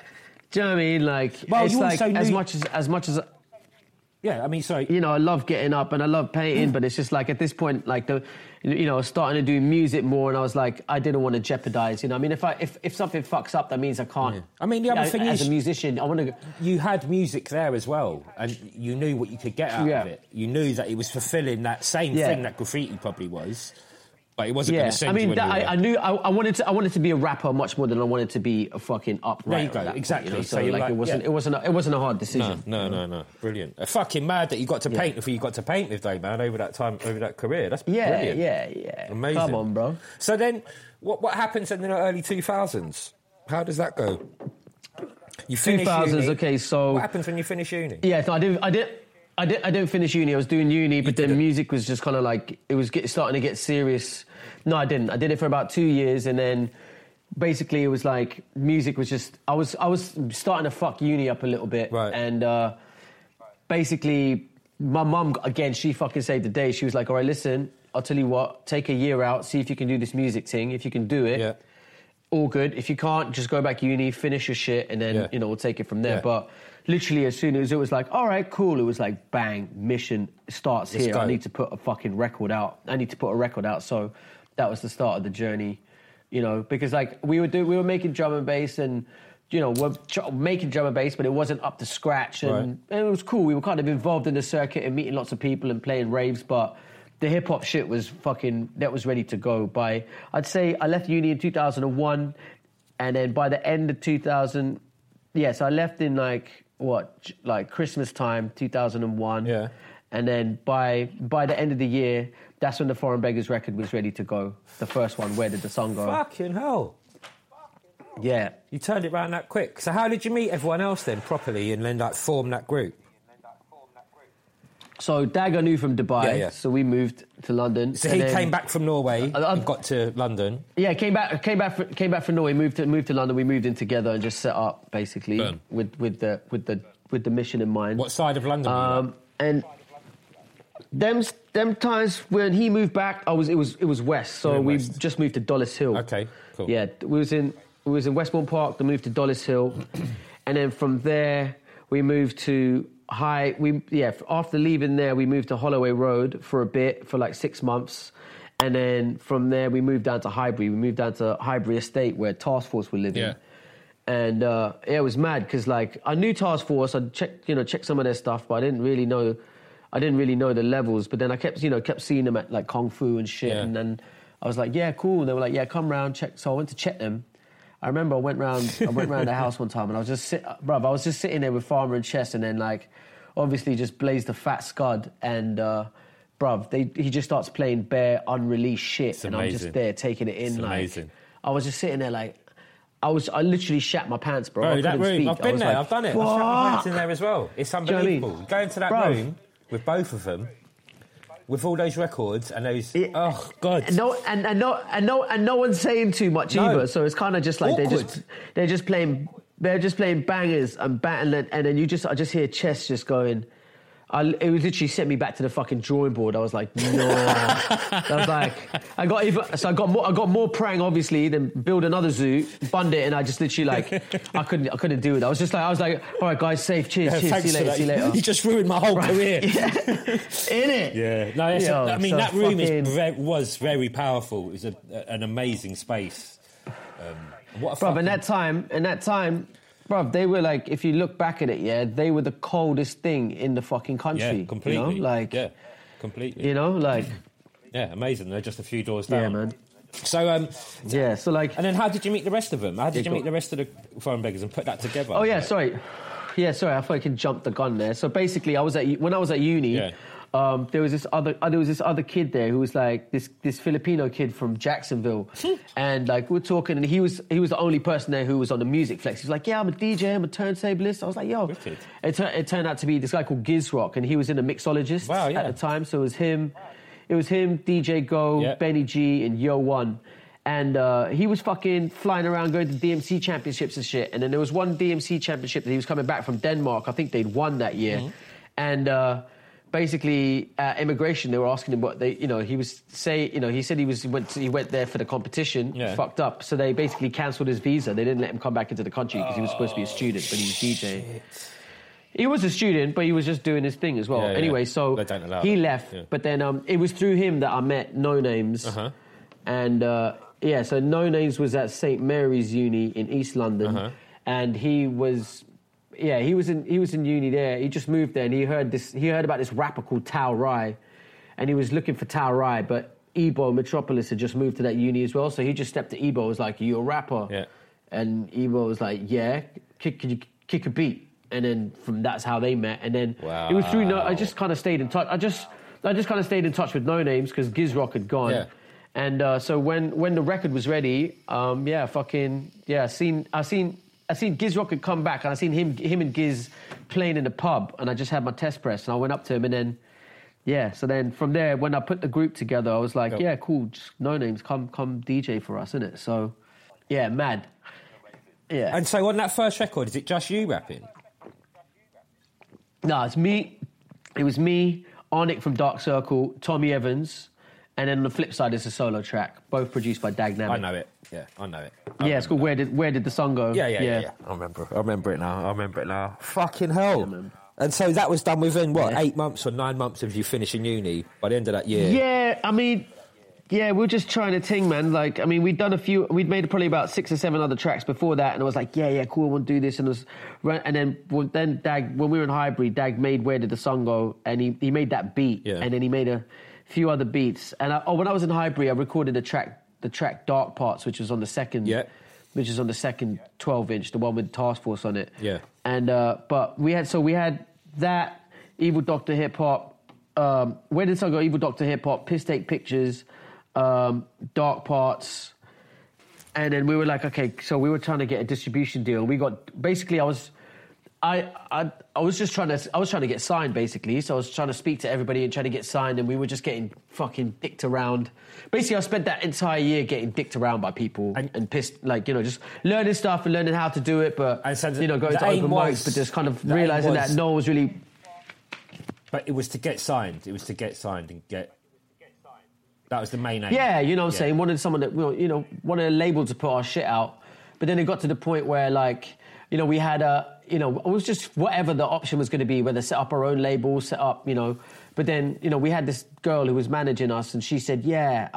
Do you know what I mean? Like, Well, it's you like also as knew- much as Yeah, I mean, sorry. you know, I love getting up and I love painting, but it's just like at this point, like starting to do music more, and I was like, I didn't want to jeopardize. You know, I mean, if something fucks up, that means I can't. Yeah. I mean, the other thing as is, a musician, I want to. you had music there as well, and you knew what you could get out Yeah. of it. You knew that it was fulfilling that same Yeah. thing that graffiti probably was, but it wasn't going Yeah, to send I mean, you anywhere. I knew I wanted to be a rapper much more than I wanted to be a fucking upright. There you go, exactly. So, So you're like, like, it wasn't a hard decision. No. Brilliant. Fucking mad that you got to paint before you got to paint with, though, man, over that career. That's brilliant. Yeah. Amazing. Come on, bro. So then, what happens in the early 2000s? How does that go? You finish 2000s. uni. Okay, so What happens when you finish uni? yeah, so I didn't finish uni. I was doing uni, but then didn't? music was just kind of like it was starting to get serious. No, I didn't. I did it for about 2 years, and then basically it was like music was just. I was starting to fuck uni up a little bit, Right. and basically my mum again, she fucking saved the day. She was like, "All right, listen, I'll tell you what. Take a year out, see if you can do this music thing. If you can do it, Yeah. all good. If you can't, just go back uni, finish your shit, and then we'll take it from there." Yeah. But literally, as soon as it was like, all right, cool, it was like, bang, mission starts Let's here. go. I need to put a fucking record out. So that was the start of the journey, you know, because like we were making drum and bass, and you know, we're making drum and bass, but it wasn't up to scratch, and it was cool. We were kind of involved in the circuit and meeting lots of people and playing raves, but the hip hop shit was that was ready to go I'd say I left uni in 2001, and then by the end of 2000, so I left in like Christmas time, 2001. Yeah. And then by the end of the year, that's when the Foreign Beggars record was ready to go. The first one, Where Did the Sun Go? Fucking hell. Yeah. You turned it round that quick. So how did you meet everyone else then properly and then like form that group? So Dag I knew from Dubai, Yeah. so we moved to London. So and he then- came back from Norway and got to London. Yeah, came back from Norway, moved to London. We moved in together and just set up basically Boom. with the mission in mind. What side of London were you at? And them times when he moved back, it was west. So in we west. just moved to Dollis Hill. Okay, cool. Yeah, we was in Westbourne Park. Then moved to Dollis Hill, and then from there we moved to after leaving there, we moved to Holloway Road for a bit, for like 6 months. And then from there, we moved down to Highbury. We moved down to Highbury Estate, where Task Force were living. Yeah. And it was mad, because like I knew Task Force, I'd checked some of their stuff, but I didn't really know the levels. But then I kept seeing them at like Kung Fu and shit. Yeah. And then I was like, yeah, cool. And they were like, yeah, come round, check. So I went to check them. I remember I went round the house one time, and I was just sitting there with Farmer and Chess, and then like obviously just blazed a fat scud, and he just starts playing bare unreleased shit, It's and I'm amazing. just there taking it in. It's like amazing. I was just sitting there like I literally shat my pants, bro. I Bro, that couldn't room, speak. I've I been was there, like, I've done it. I've shut my pants in "Fuck." there as well. It's Do you know what I mean? unbelievable. Go into that Bro. room with both of them, with all those records and those. Oh God! And no one's saying too much No. either. So it's kind of just like Awkward. they're just playing bangers and then I just hear Chess just going. It was literally sent me back to the fucking drawing board. I was like, no. I was like, I got more prang obviously than build another zoo, bund it, and I just literally like I couldn't do it. I was like, all right guys, safe, cheers, Thanks see for you later. You just ruined my whole career. Yeah. In it. Yeah, no, it's Yo, I mean so that room fucking- was very powerful. It was an amazing space. What a Bruv, fucking... in that time, bruv, they were like, if you look back at it, yeah, they were the coldest thing in the fucking country. yeah, completely. You know? Like, yeah, completely. you know, like, Yeah, amazing. They're just a few doors down. yeah, man. So, Yeah, so like, and then how did you meet the rest of them? How did you go- meet the rest of the Foreign Beggars and put that together? oh yeah, sorry. Yeah, sorry, I thought I could jump the gun there. So basically, when I was at uni, Yeah. there was this other kid there who was like this Filipino kid from Jacksonville, and like we were talking, and he was the only person there who was on the music flex. He was like, yeah, I'm a DJ, I'm a turntablist. I was like, yo. Wicked. It turned out to be this guy called Giz Rock, and he was in a mixologist Wow, yeah. at the time. So it was him, DJ Go, Yeah. Benny G, and Yo One. And he was fucking flying around going to DMC championships and shit. And then there was one DMC championship that he was coming back from Denmark. I think they'd won that year. And basically immigration, they were asking him what they, he said he went there for the competition, fucked up. So they basically cancelled his visa. They didn't let him come back into the country because he was supposed to be a student, but he was DJ. Shit. He was a student, but he was just doing his thing as well. Anyway, so he left. Yeah. But then it was through him that I met No Names. Uh-huh. And so No Names was at St. Mary's Uni in East London. Uh-huh. And he was in uni there. He just moved there and he heard about this rapper called Tao Rai. And he was looking for Tao Rai, but Ebo Metropolis had just moved to that uni as well. So he just stepped to Ebo, was like, "You a rapper?" Yeah. And Ebo was like, "Yeah, could you kick a beat?" And then that's how they met. And then it was through. I just kind of stayed in touch. I just kind of stayed in touch with No Names because Gizrock had gone. Yeah. And so when the record was ready, I seen Gizrock had come back, and I seen him and Giz playing in the pub, and I just had my test press, and I went up to him, and then so then from there, when I put the group together, I was like, yeah, cool, just No Names, come DJ for us, innit? So mad. Yeah. And so on that first record, is it just you rapping? No, it's me. It was me, Arnick from Dark Circle, Tommy Evans, and then on the flip side is a solo track, both produced by Dagnamic. I know it. Yeah, I know it. It's called Where Did the Sun Go? Yeah. I remember it now. Fucking hell. Yeah, and so that was done within, 8 months or 9 months of you finishing uni by the end of that year? Yeah, I mean... Yeah, we're just trying to ting, man. Like, I mean, we'd made probably about 6 or 7 other tracks before that, and I was like, yeah, cool, I want to do this. And then Dag, when we were in Highbury, Dag made Where Did the Sun Go, and he made that beat, and then he made a few other beats. And when I was in Highbury, I recorded the track Dark Parts, which was on the second, which is on the second 12-inch, the one with Task Force on it. Yeah. And but we had that, Evil Doctor Hip Hop, Where Did the Sun Go, Evil Doctor Hip Hop, Piss Take Pictures. Dark Parts, and then we were like, okay, so we were trying to get a distribution deal. We got basically, I was trying to get signed basically. So I was trying to speak to everybody and trying to get signed, and we were just getting fucking dicked around. Basically, I spent that entire year getting dicked around by people and pissed, just learning stuff and learning how to do it, but going to open mics, but just kind of realizing that no one was really. But it was to get signed. It was to get signed and get. That was the main aim. Yeah, you know what I'm saying? Wanted someone that, wanted a label to put our shit out. But then it got to the point where, we had it was just whatever the option was going to be, whether set up our own label, But then, we had this girl who was managing us, and she said, yeah,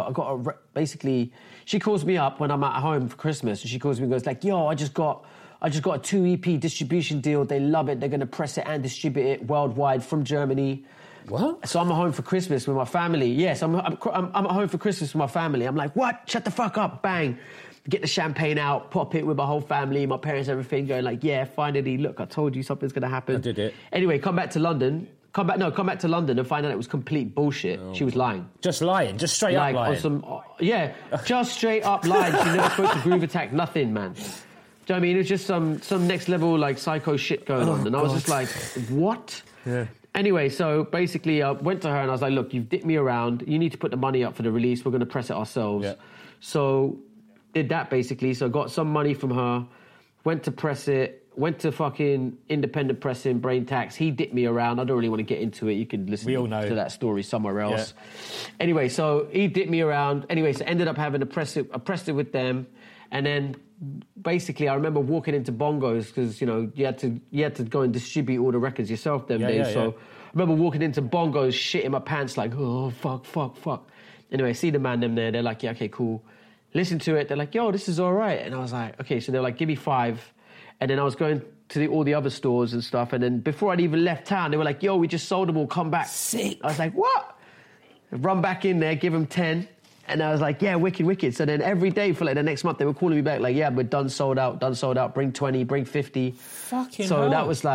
basically, she calls me up when I'm at home for Christmas, and she calls me and goes like, yo, I just got a 2 EP distribution deal. They love it. They're going to press it and distribute it worldwide from Germany. What? So I'm at home for Christmas with my family. Yes, I'm at home for Christmas with my family. I'm like, what? Shut the fuck up. Bang. Get the champagne out, pop it with my whole family, my parents, everything, going like, yeah, finally, look, I told you something's going to happen. I did it. Anyway, come back to London to London and find out it was complete bullshit. Oh. She was lying. Just lying? Just straight up lying? Just straight up lying. She never spoke to Groove Attack, nothing, man. Do you know what I mean? It was just some next level, psycho shit going on. And I was just like, what? Yeah. Anyway, so basically I went to her and I was like, look, you've dipped me around. You need to put the money up for the release. We're going to press it ourselves. Yeah. So did that basically. So got some money from her, went to press it, went to fucking independent pressing, Brain Tax. He dipped me around. I don't really want to get into it. You can listen to that story somewhere else. Yeah. Anyway, so he dipped me around. Anyway, so ended up having to press it. I pressed it with them. And then basically I remember walking into Bongos because, you had to go and distribute all the records yourself them days. So I remember walking into Bongos, shitting my pants like, oh, fuck. Anyway, see the man them there. They're like, yeah, okay, cool. Listen to it. They're like, yo, this is all right. And I was like, okay. So they're like, give me 5. And then I was going to all the other stores and stuff. And then before I'd even left town, they were like, yo, we just sold them all. Come back. Sick. I was like, what? Run back in there, give them 10. And I was like, yeah, wicked. So then every day for the next month, they were calling me back like, yeah, we're done, sold out, bring 20, bring 50. Fucking so hell. That was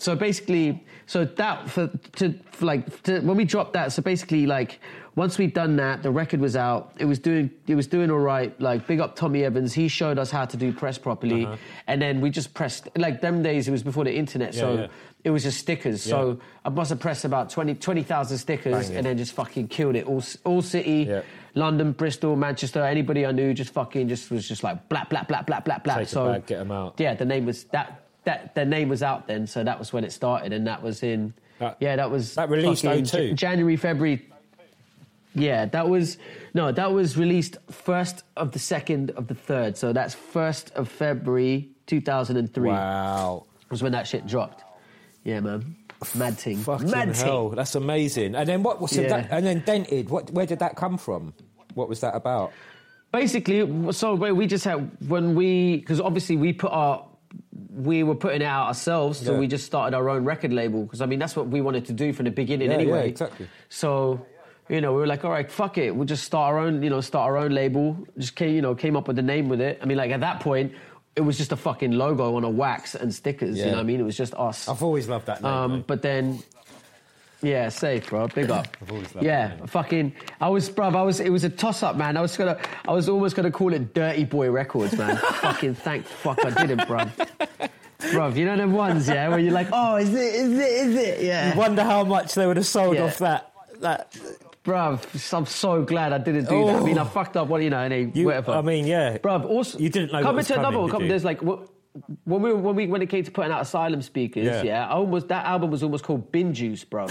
when we dropped that, so basically once we'd done that, the record was out, it was doing all right, big up Tommy Evans, he showed us how to do press properly, and then we just pressed, them days, it was before the internet, it was just stickers, so I must have pressed about 20,000 stickers, and then just fucking killed it, all city, London, Bristol, Manchester, anybody I knew just was just like blah, blah, blah, blah, blah, blah. Take a bag, get them out. Yeah, the name was out then, so that was when it started, and that was in That was... That released fucking 02? January, February... Yeah, that was released 1st of the 2nd of the 3rd. So that's 1st of February 2003. Wow. Was when that shit dropped. Yeah, man. Mad ting. Fucking Mad hell. ting. That's amazing. And then what was and then Dented, where did that come from? What was that about? Basically, so we just had, because obviously we were putting it out ourselves, so we just started our own record label, because I mean, that's what we wanted to do from the beginning anyway. Yeah, exactly. So, we were like, all right, fuck it, we'll just start our own label. Just came up with the name with it. I mean, like at that point, it was just a fucking logo on a wax and stickers, you know what I mean? It was just us. I've always loved that name. But then... Yeah, safe, bro. Big up. I've always loved that. Fucking. It was a toss-up, man. I was almost gonna call it Dirty Boy Records, man. Fucking thank fuck I didn't, bruv. Bruv, you know them ones, yeah, where you're like, oh, is it? Yeah. You wonder how much they would have sold off that. Bruv, I'm so glad I didn't do that. I mean, I fucked up, whatever. I mean, yeah. Bruv, also... You didn't know what was coming, there's like... When it came to putting out Asylum Speakers, that album was almost called Bin Juice, bro.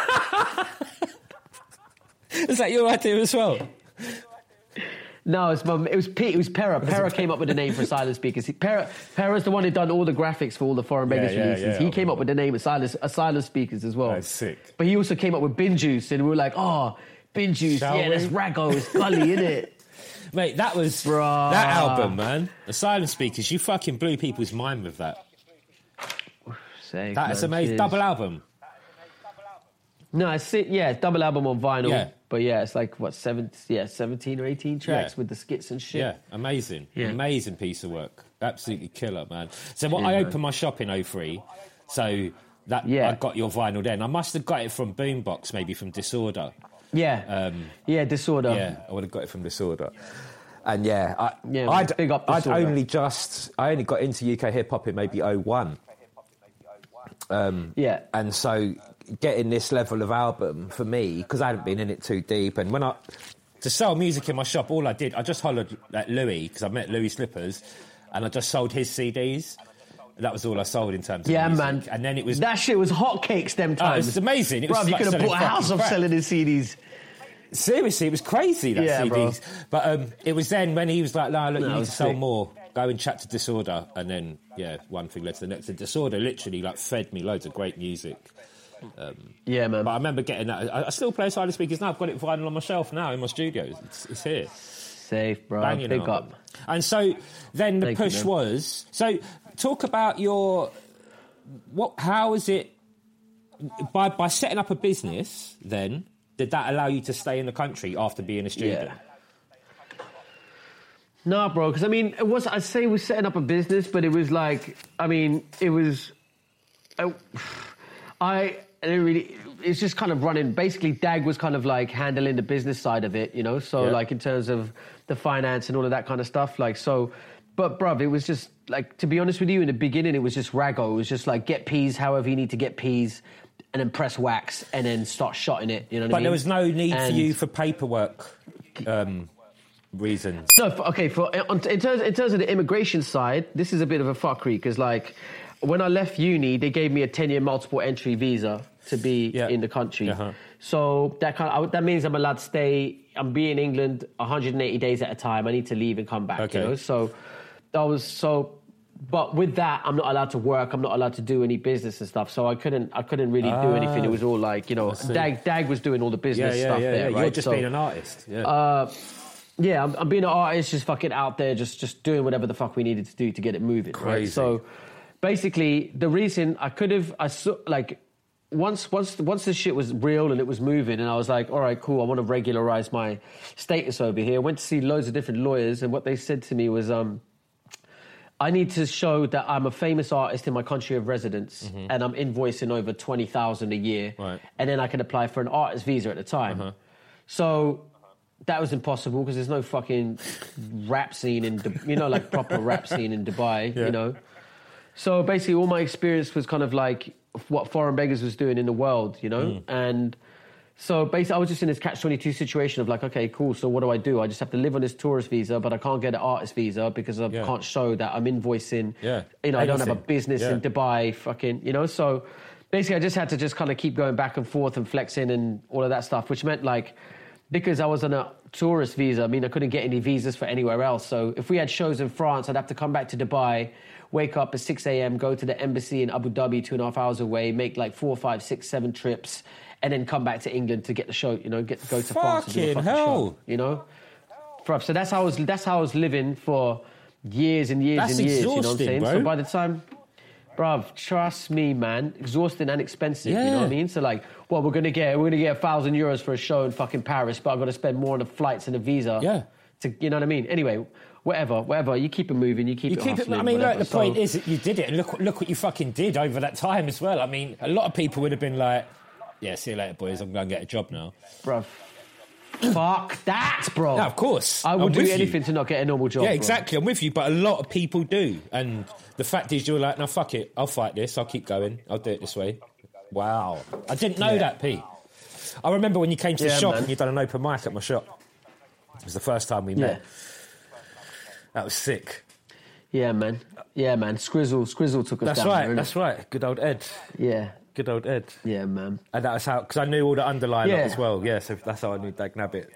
Is that your idea as well? No, it was Pete. It was Pera. Pera came up with the name for Asylum Speakers. Pera's the one who done all the graphics for all the Foreign Beggars releases. He came up with the name Asylum Speakers as well. That's sick. But he also came up with Bin Juice, and we were like, oh, Bin Juice, that's raggo, it's gully, innit? Mate, that was that album, man. Asylum Speakers, you fucking blew people's mind with that. That is amazing. Cheers. Double album. No, double album on vinyl. Yeah. But it's like, 17 or 18 tracks with the skits and shit. Yeah, amazing. Yeah. Amazing piece of work. Absolutely killer, man. So I opened my shop in 03, so I got your vinyl then. I must have got it from Boombox, maybe from Disorder. Yeah. Disorder. Yeah, I would have got it from Disorder. And big up Disorder. I only got into UK hip hop in maybe 01. And so getting this level of album for me, because I hadn't been in it too deep, and to sell music in my shop, all I did, I just hollered at Louis, because I met Louis Slippers, and I just sold his CDs. That was all I sold in terms of music. Man. And then it was... That shit was hotcakes them times. It was amazing. It was you could have bought a house off selling his CDs. Seriously, it was crazy, that CDs. Bro. But it was then when he was like, no, look, you need to sell more. Go and chat to Disorder. And then, one thing led to the next. And Disorder literally, fed me loads of great music. Man. But I remember getting that. I still play Asylum Speakers now. I've got it vinyl on my shelf now in my studio. It's here. Safe, bro. Banging Big up. And so then the push was... So talk about how is it... By setting up a business, then, did that allow you to stay in the country after being a student? Yeah. Nah, bro, because, I'd say it was setting up a business, but it was like... it was... It's just kind of running... Basically, Dag was kind of like handling the business side of it, So, like, in terms of the finance and all of that kind of stuff, like, so... But, bruv, it was just, like, to be honest with you, in the beginning, it was just raggo. It was just, like, get peas however you need to get peas, and then press wax, and then start shotting it, you know what I mean? But there was no need for you for paperwork reasons. No, in terms of the immigration side, this is a bit of a fuckery, because, like, when I left uni, they gave me a 10-year multiple entry visa to be in the country. Uh-huh. So that means I'm allowed to stay. I'm be in England 180 days at a time. I need to leave and come back. Okay. So but with that, I'm not allowed to work. I'm not allowed to do any business and stuff. So I couldn't really do anything. It was all like, Dag was doing all the business stuff there. Right? You're just being an artist. Yeah. I'm being an artist, just fucking out there, just doing whatever the fuck we needed to do to get it moving. Crazy. Right? So basically, the reason once the shit was real and it was moving, and I was like, all right, cool, I want to regularize my status over here. I went to see loads of different lawyers, and what they said to me was, I need to show that I'm a famous artist in my country of residence, and I'm invoicing over $20,000 a year, and then I can apply for an artist visa at the time. So that was impossible because there's no fucking rap scene in, like proper rap scene in Dubai, So basically, all my experience was kind of like what Foreign Beggars was doing in the world, And so basically, I was just in this catch-22 situation of like, okay, cool, so what do? I just have to live on this tourist visa, but I can't get an artist visa because I can't show that I'm invoicing. I don't have a business in Dubai, fucking, So basically I just had to just kind of keep going back and forth and flexing and all of that stuff, which meant like, because I was on a tourist visa, I mean, I couldn't get any visas for anywhere else. So if we had shows in France, I'd have to come back to Dubai, wake up at 6 a.m., go to the embassy in Abu Dhabi, 2.5 hours away, make like 4, 5, 6, 7 trips, and then come back to England to get the show, you know, go to France and do a fucking show, you know? So that's how I was living for years and years and years, you know what I'm saying? Bro. So by the time... Bruv, trust me, man. Exhausting and expensive, you know what I mean? So like, well, we're gonna get €1,000 for a show in fucking Paris, but I've got to spend more on the flights and the visa. Yeah. To, you know what I mean? Anyway, whatever. You keep it moving, you keep it hustling. I mean, whatever. look, the point is that you did it, and look what you fucking did over that time as well. I mean, a lot of people would have been like, yeah, see you later, boys, I'm going to get a job now. Bruv. Fuck that, bro. No, of course. I would do anything to not get a normal job. Yeah, bro. exactly. I'm with you, but a lot of people do. And the fact is, you're like, no, fuck it. I'll fight this. I'll keep going. I'll do it this way. Wow. I didn't know that, Pete. I remember when you came to the shop and you done an open mic at my shop. It was the first time we met. That was sick. Yeah, man. Scrizzle took us down. That's right. Good old Ed. Yeah. Good old Ed. Yeah, man. And that was how, because I knew all the underlying as well. Yeah, so that's how I knew Dag Nabbit,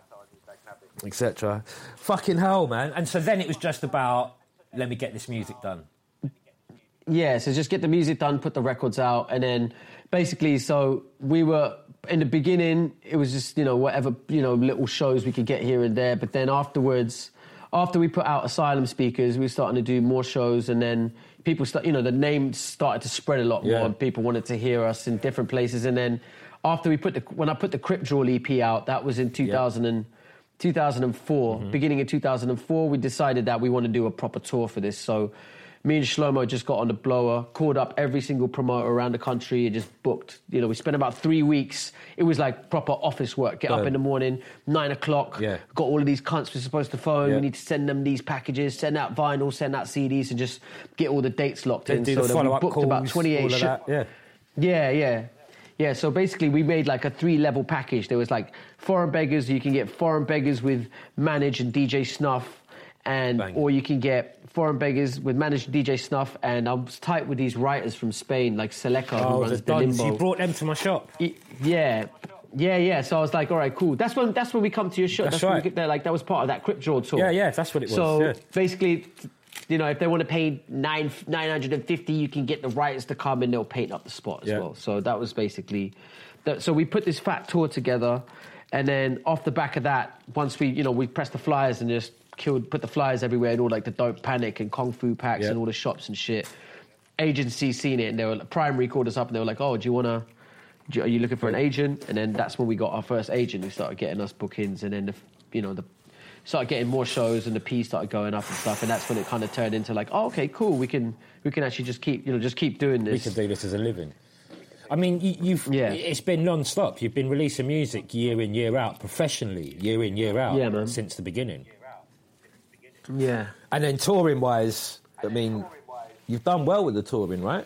etc. Fucking hell, man. And so then it was just about, let me get this music done. Yeah, so just get the music done, put the records out, and then basically, so we were, in the beginning, it was just, you know, whatever, you know, little shows we could get here and there, but then afterwards, after we put out Asylum Speakers, we were starting to do more shows, and then people the name started to spread a lot more, and people wanted to hear us in different places, and then after when I put the Crip Drawl EP out, that was in 2004, beginning of 2004, we decided that we want to do a proper tour for this, so me and Shlomo just got on the blower, called up every single promoter around the country and just booked. You know, we spent about 3 weeks. It was like proper office work. Get up in the morning, 9 o'clock. Yeah. Got all of these cunts we're supposed to phone. Yeah. We need to send them these packages, send out vinyl, send out CDs, and just get all the dates locked in. So that we booked calls, about 28 shows. Yeah, so basically we made like a 3-level package. There was like Foreign Beggars. You can get Foreign Beggars with Manage and DJ Snuff. Or you can get Foreign Beggars with Managed DJ Snuff, and I was tight with these writers from Spain, like Seleka, who runs the Limbo. You brought them to my shop. Yeah. So I was like, all right, cool. That's when we come to your show. That's right. When we get there, like that was part of that Crip Drawl tour. Yeah, that's what it was. So basically, you know, if they want to pay $950, you can get the writers to come and they'll paint up the spot as well. So that was basically, so we put this fat tour together, and then off the back of that, once we pressed the flyers and just put the flyers everywhere and all like the Don't Panic and Kung Fu packs and all the shops and shit. Agencies seen it and they were Primary called us up and they were like, oh, are you looking for an agent? And then that's when we got our first agent who started getting us bookings, and then started getting more shows and the P started going up and stuff, and that's when it kind of turned into like, oh, okay, cool, we can actually just keep doing this. We can do this as a living. I mean, it's been non-stop. You've been releasing music year in, year out, professionally, year in, year out, since the beginning. Yeah. And then touring-wise, I mean, you've done well with the touring, right?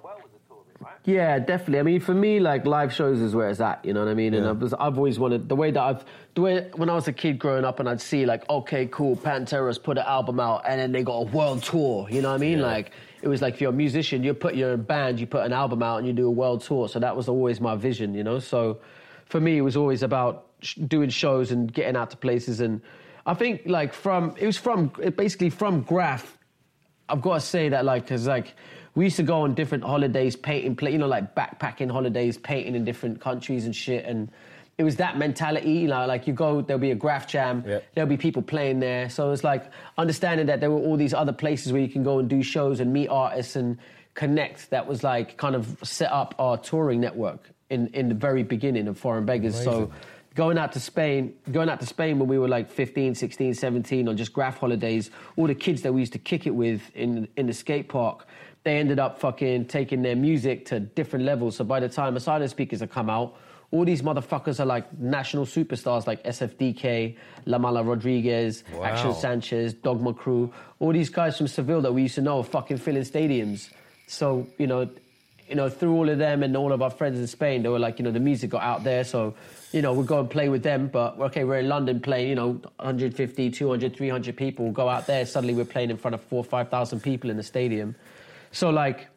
Yeah, definitely. I mean, for me, like, live shows is where it's at, you know what I mean? Yeah. And I've always wanted, when I was a kid growing up and I'd see, like, okay, cool, Pantera's put an album out and then they got a world tour, you know what I mean? Yeah. Like, it was like, if you're a musician, you're a band, you put an album out and you do a world tour. So that was always my vision, you know? So for me, it was always about doing shows and getting out to places. And I think, like, basically from Graph, I've got to say that, like, because, like, we used to go on different holidays, painting, you know, like backpacking holidays, painting in different countries and shit. And it was that mentality, you know, like you go, there'll be a Graph Jam, there'll be people playing there. So it's like understanding that there were all these other places where you can go and do shows and meet artists and connect. That was like kind of set up our touring network in the very beginning of Foreign Beggars. Amazing. So going out to Spain when we were like 15, 16, 17 on just Graph holidays, all the kids that we used to kick it with in the skate park, they ended up fucking taking their music to different levels. So by the time Asylum Speakers have come out, all these motherfuckers are like national superstars like SFDK, La Mala Rodriguez, Action Sanchez, Dogma Crew. All these guys from Seville that we used to know are fucking filling stadiums. So, you know, through all of them and all of our friends in Spain, they were like, you know, the music got out there. So, you know, we'll go and play with them. But, okay, we're in London playing, you know, 150, 200, 300 people. We'll go out there. Suddenly we're playing in front of 4,000 or 5,000 people in the stadium. So, like,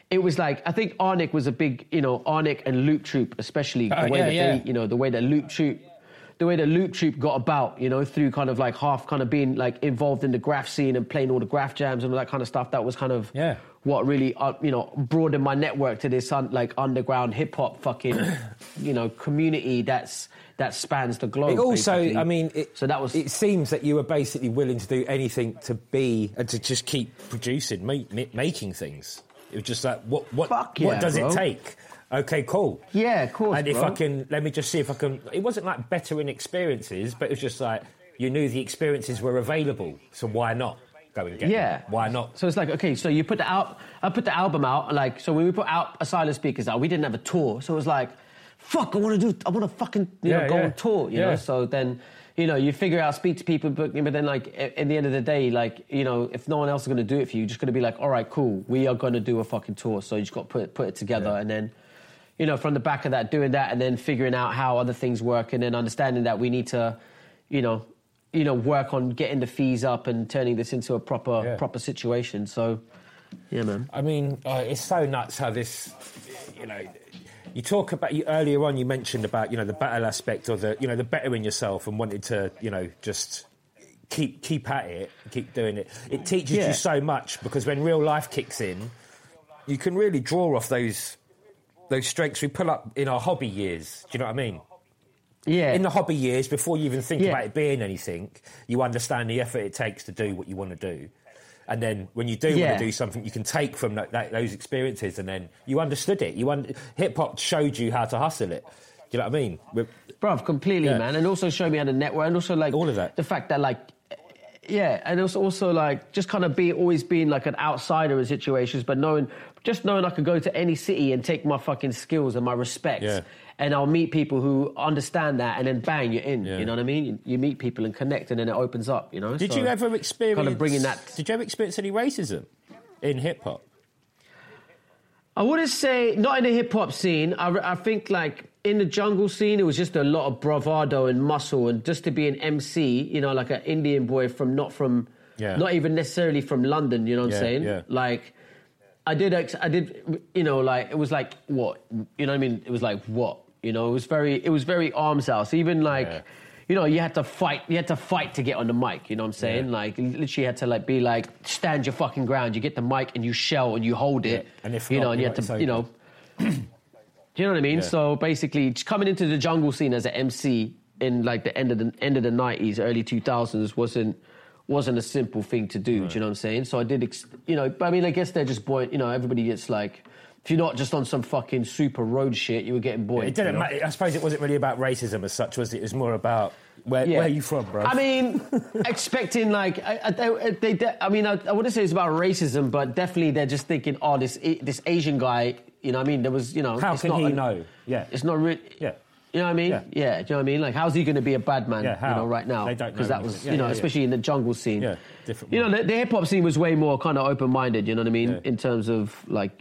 it was like, I think Arnick was a big, Arnick and Loop Troop, especially the way the way that Loop Troop got about, through kind of like half kind of being like involved in the graph scene and playing all the graph jams and all that kind of stuff. That was kind of what really, broadened my network to this like underground hip hop fucking, community that spans the globe. It also, basically. I mean, it seems that you were basically willing to do anything to be and to just keep producing, making things. It was just like, what does it take? Okay, cool. Yeah, of course, and if let me just see if I can... It wasn't like bettering experiences, but it was just like, you knew the experiences were available, so why not go and get them? Why not? So it's like, okay, so I put the album out, like, so when we put out Asylum Speakers out, we didn't have a tour, so it was like, fuck, I want to fucking, go on tour, you know? So then... you figure out, speak to people, but then, like, at the end of the day, like, if no one else is going to do it for you, you're just going to be like, all right, cool, we are going to do a fucking tour. So you just got to put it together. And then, from the back of that, doing that and then figuring out how other things work and then understanding that we need to, work on getting the fees up and turning this into a proper situation. So, yeah, man. I mean, it's so nuts how this, You talk about earlier on. You mentioned about the battle aspect or the bettering yourself and wanting to just keep at it, keep doing it. It teaches you so much because when real life kicks in, you can really draw off those strengths we pull up in our hobby years. Do you know what I mean? Yeah. In the hobby years, before you even think about it being anything, you understand the effort it takes to do what you want to do. And then when you do want to do something, you can take from those experiences, and then you understood it. Hip-hop showed you how to hustle it. Do you know what I mean? Bruv, completely, man. And also showed me how to network, and also, like... all of that. The fact that, like... Yeah, and also like, just kind of always being, like, an outsider in situations, but knowing I could go to any city and take my fucking skills and my respect. Yeah. And I'll meet people who understand that, and then bang, you're in. Yeah. You know what I mean? You meet people and connect, and then it opens up. Did you ever experience kind of bringing that? Did you ever experience any racism in hip hop? I wouldn't say not in the hip hop scene. I think like in the jungle scene, it was just a lot of bravado and muscle, and just to be an MC, like an Indian boy not even necessarily from London. You know what I'm saying? Yeah. Like. I did, like, it was like, what? You know what I mean? It was like, what? It was very arms house. Even like, you had to fight to get on the mic, you know what I'm saying? Yeah. Like, literally had to like be like, stand your fucking ground. You get the mic and you shell and you hold it. Yeah. And if not, and you had to, do you know what I mean? Yeah. So basically, just coming into the jungle scene as an MC in like the end of the 90s, early 2000s wasn't a simple thing to do, do you know what I'm saying? So I did, but I mean, I guess they're just buoyant, everybody gets like, if you're not just on some fucking super road shit, you were getting buoyant. It didn't matter. I suppose it wasn't really about racism as such, was it? It was more about where are you from, bro? I mean, expecting like, I wouldn't say it's about racism, but definitely they're just thinking, this Asian guy, you know what I mean? There was, how can he know? Yeah. It's not really... Yeah. You know what I mean? Yeah. Do you know what I mean? Like, how's he going to be a bad man, right now? They don't know. Because that was, especially in the jungle scene. Yeah, different. The hip-hop scene was way more kind of open-minded, you know what I mean? Yeah. In terms of, like,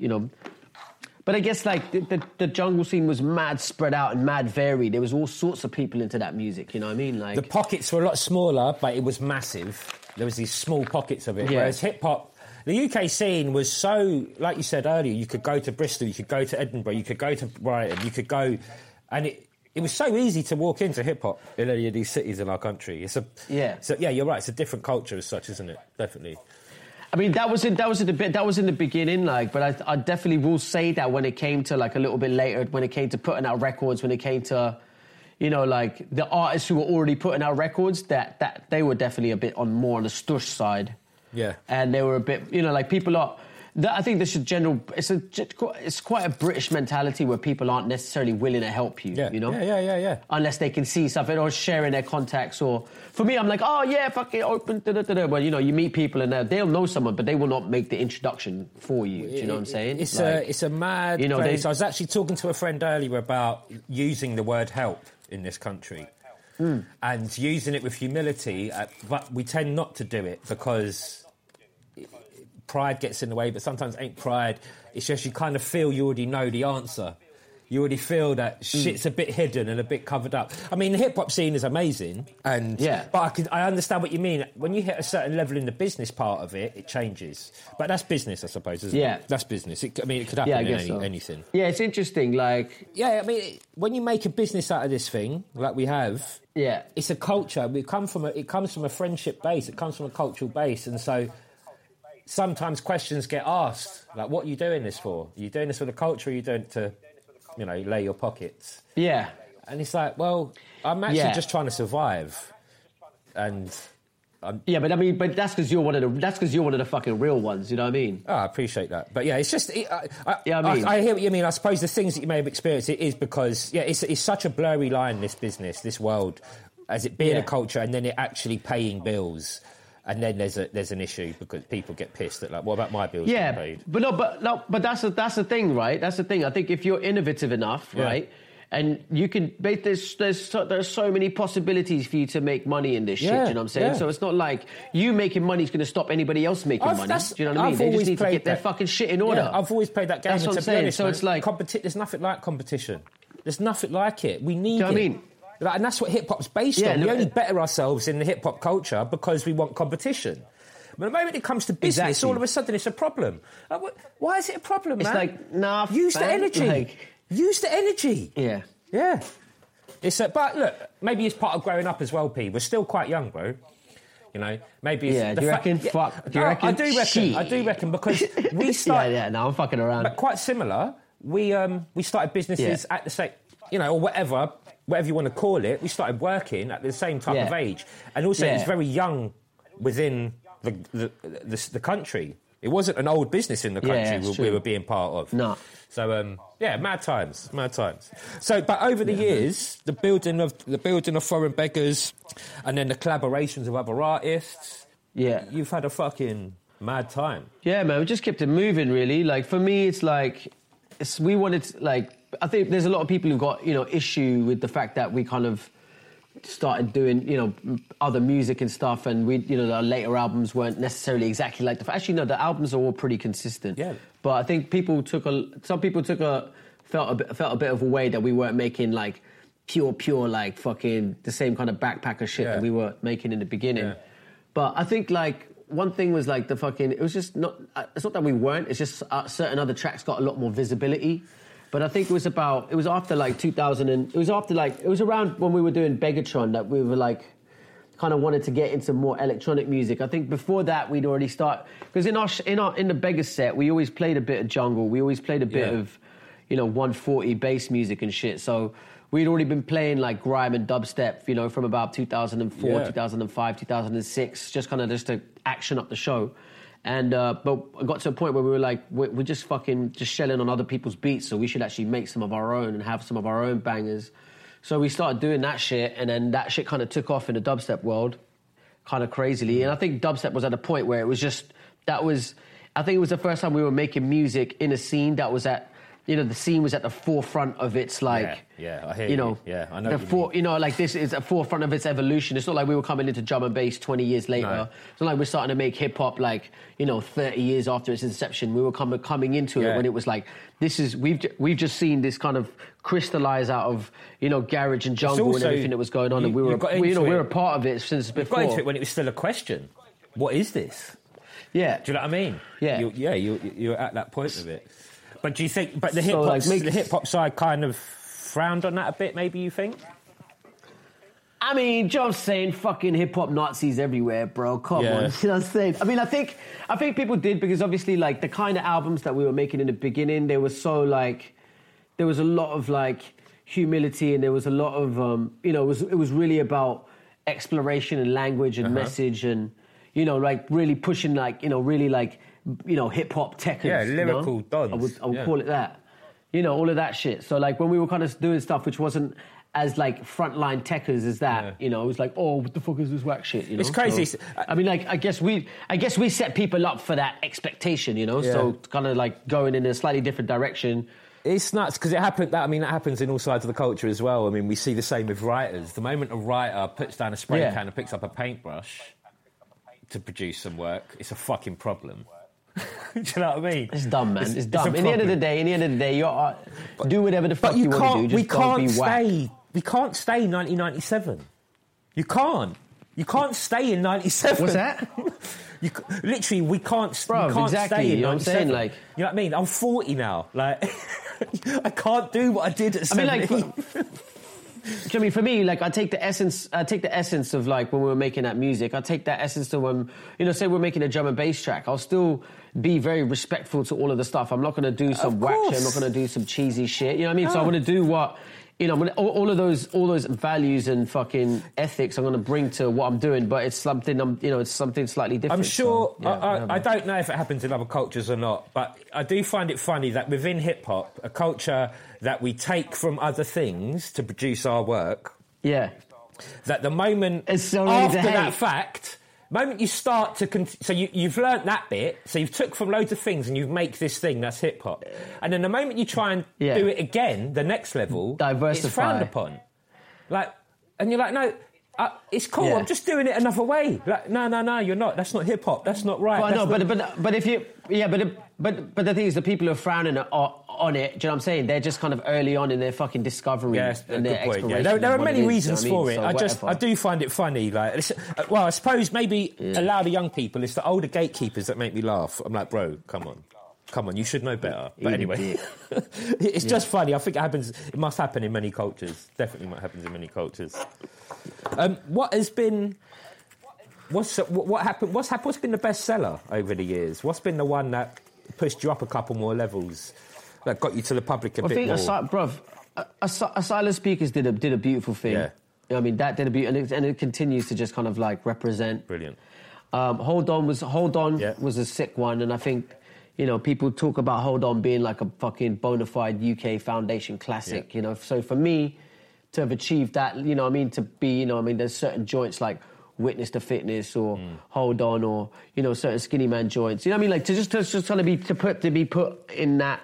But I guess, like, the jungle scene was mad spread out and mad varied. There was all sorts of people into that music, you know what I mean? Like, the pockets were a lot smaller, but it was massive. There was these small pockets of it. Yeah. Whereas hip-hop... The UK scene was so... Like you said earlier, you could go to Bristol, you could go to Edinburgh, you could go to Brighton, you could go... And it was so easy to walk into hip-hop in any of these cities in our country. So, you're right. It's a different culture as such, isn't it? Definitely. I mean, that was in the beginning, like, but I definitely will say that when it came to, like, a little bit later, when it came to putting out records, when it came to, like, the artists who were already putting out records, that they were definitely a bit more on the stush side. Yeah. And they were a bit, like, people are... I think this is it's quite a British mentality where people aren't necessarily willing to help you, Yeah. Unless they can see something or sharing their contacts or... For me, I'm like, oh, yeah, fucking open, da-da-da-da. Well, you meet people and they'll know someone, but they will not make the introduction for you. Do you know what I'm saying? It's a mad place. I was actually talking to a friend earlier about using the word help in this country and using it with humility, but we tend not to do it because... Pride gets in the way, but sometimes it ain't pride. It's just you kind of feel you already know the answer. you already feel that shit's a bit hidden and a bit covered up. I mean, the hip-hop scene is amazing, but I understand what you mean. When you hit a certain level in the business part of it, it changes. But that's business, I suppose, isn't it? That's business. It could happen in anything. Yeah, it's interesting, like... Yeah, I mean, when you make a business out of this thing, like we have, it's a culture. It comes from a friendship base. It comes from a cultural base, and so... Sometimes questions get asked, like, what are you doing this for? Are you doing this for the culture, or are you doing it to, lay your pockets? Yeah. And it's like, well, I'm actually just trying to survive. And but that's because you're one of the fucking real ones, you know what I mean? Oh, I appreciate that. But yeah, it's just... I hear what you mean. I suppose the things that you may have experienced, it is because, it's such a blurry line, this business, this world, as it being a culture and then it actually paying bills. And then there's an issue because people get pissed at, like, what about my bills being paid? But that's the thing, right? That's the thing. I think if you're innovative enough, right, and you can make there's so many possibilities for you to make money in this shit. Do you know what I'm saying? So it's not like you making money is going to stop anybody else making money. Do you know what I mean? They just need to get their fucking shit in order. Yeah, I've always played that game. That's what I'm saying. So it's like there's nothing like competition. There's nothing like it. We need it. Do you know what I mean? And that's what hip-hop's based on. We only better ourselves in the hip-hop culture because we want competition. But the moment it comes to business, all of a sudden it's a problem. Like, why is it a problem, man? It's like, nah, use the energy. Use the energy. Yeah. Yeah. But look, maybe it's part of growing up as well, P. We're still quite young, bro. Maybe it's... do you reckon? I do reckon because we started... I'm fucking around. But quite similar. We started businesses at the same... or whatever you want to call it, we started working at the same type of age. And also it was very young within the country. It wasn't an old business in the country we were being part of. No. So, mad times. So, but over the years, the building of Foreign Beggars and then the collaborations with other artists, you've had a fucking mad time. Yeah, man, we just kept it moving, really. Like, for me, it's like... we wanted to, like... I think there's a lot of people who've got, issue with the fact that we kind of started doing, other music and stuff, and we, our later albums weren't necessarily exactly like actually, no, the albums are all pretty consistent. Yeah. But I think some people felt a bit of a way that we weren't making like pure like fucking the same kind of backpacker shit that we were making in the beginning. Yeah. But I think like one thing was like it's not that we weren't, it's just certain other tracks got a lot more visibility. But I think it was after like 2000 and it was around when we were doing Begatron that we were like kind of wanted to get into more electronic music. I think before that we'd already because in the Beggar set we always played a bit of jungle, we always played a bit of 140 bass music and shit. So we'd already been playing like grime and dubstep, from about 2004, 2005, 2006, just to action up the show. And but I got to a point where we were like, we're just shelling on other people's beats, so we should actually make some of our own and have some of our own bangers. So we started doing that shit, and then that shit kind of took off in the dubstep world, kind of crazily. And I think dubstep was at a point where it was just, I think it was the first time we were making music in a scene that was at, the scene was at the forefront of its like... I hear you. Yeah, I know like this is at the forefront of its evolution. It's not like we were coming into drum and bass 20 years later. No. It's not like we're starting to make hip-hop like, 30 years after its inception. We were coming into it when it was like, we've just seen this kind of crystallize out of, garage and jungle and everything that was going on. And we were a part of it since before. You got into it when it was still a question. What is this? Yeah. Do you know what I mean? Yeah. You're at that point of it. But do you think... But the hip-hop side kind of frowned on that a bit, maybe, you think? I mean, you know what I'm saying? Fucking hip-hop Nazis everywhere, bro. Come on. You know what I'm saying? I mean, I think people did because, obviously, like, the kind of albums that we were making in the beginning, they were so, like... There was a lot of, like, humility and there was a lot of... it was really about exploration and language and message and, like, really pushing, like, really, like... hip-hop techers. Yeah, lyrical dons. I would call it that. All of that shit. So, like, when we were kind of doing stuff which wasn't as, like, frontline techers as that, it was like, oh, what the fuck is this whack shit, It's crazy. So, I mean, like, I guess we set people up for that expectation, So, kind of, like, going in a slightly different direction. It's nuts, because that happens in all sides of the culture as well. I mean, we see the same with writers. The moment a writer puts down a spray can and picks up a paintbrush to produce some work, it's a fucking problem. Do you know what I mean? It's dumb, man. It's dumb. In the end of the day, you do whatever the fuck you want to do. We Just don't be whack. We can't stay 1997. You can't. You can't stay in 97. What's that? Literally, we can't. Bro, we can't exactly, stay in you know what I'm 97. saying? Like, you know what I mean? I'm 40 now. Like, I can't do what I did at 17. I mean, for me, like, I take the essence of, like, when we were making that music. I take that essence to when, say we're making a drum and bass track. I'll still be very respectful to all of the stuff. I'm not going to do some whack shit. I'm not going to do some cheesy shit. You know what I mean? So I'm going to do what... all of those values and fucking ethics I'm going to bring to what I'm doing, but it's something it's something slightly different. I'm sure. So, yeah, I don't know if it happens in other cultures or not, but I do find it funny that within hip hop, a culture that we take from other things to produce our work. Yeah. That the moment it's so after that fact. Moment you start to... so you've learnt that bit, so you've took from loads of things and you make this thing that's hip-hop. And then the moment you try and do it again, the next level, diversify. It's frowned upon. Like, and you're like, no, it's cool, Yeah. I'm just doing it another way. Like, no, you're not. That's not hip-hop. That's not right. Well, but if you... Yeah, but the thing is, the people who are frowning on it, do you know what I'm saying? They're just kind of early on in their fucking discovery and their exploration. Yeah. There are many reasons for it. So I do find it funny. Like, well, I suppose maybe allow the young people. It's the older gatekeepers that make me laugh. I'm like, bro, come on, you should know better. But anyway, it's just funny. I think it happens. It must happen in many cultures. Definitely happens in many cultures. What has been? What's been the best seller over the years? What's been the one that pushed you up a couple more levels, that got you to the public a bit more? I think, Asylum Speakers did a beautiful thing. Yeah. I mean, that did and it continues to just kind of like represent. Brilliant. Hold On was a sick one, and I think people talk about Hold On being like a fucking bona fide UK foundation classic. Yeah. So for me to have achieved that, to be, there's certain joints like Witness to Fitness or Hold On or certain Skinny Man joints. You know what I mean? Like to kind of be put in that,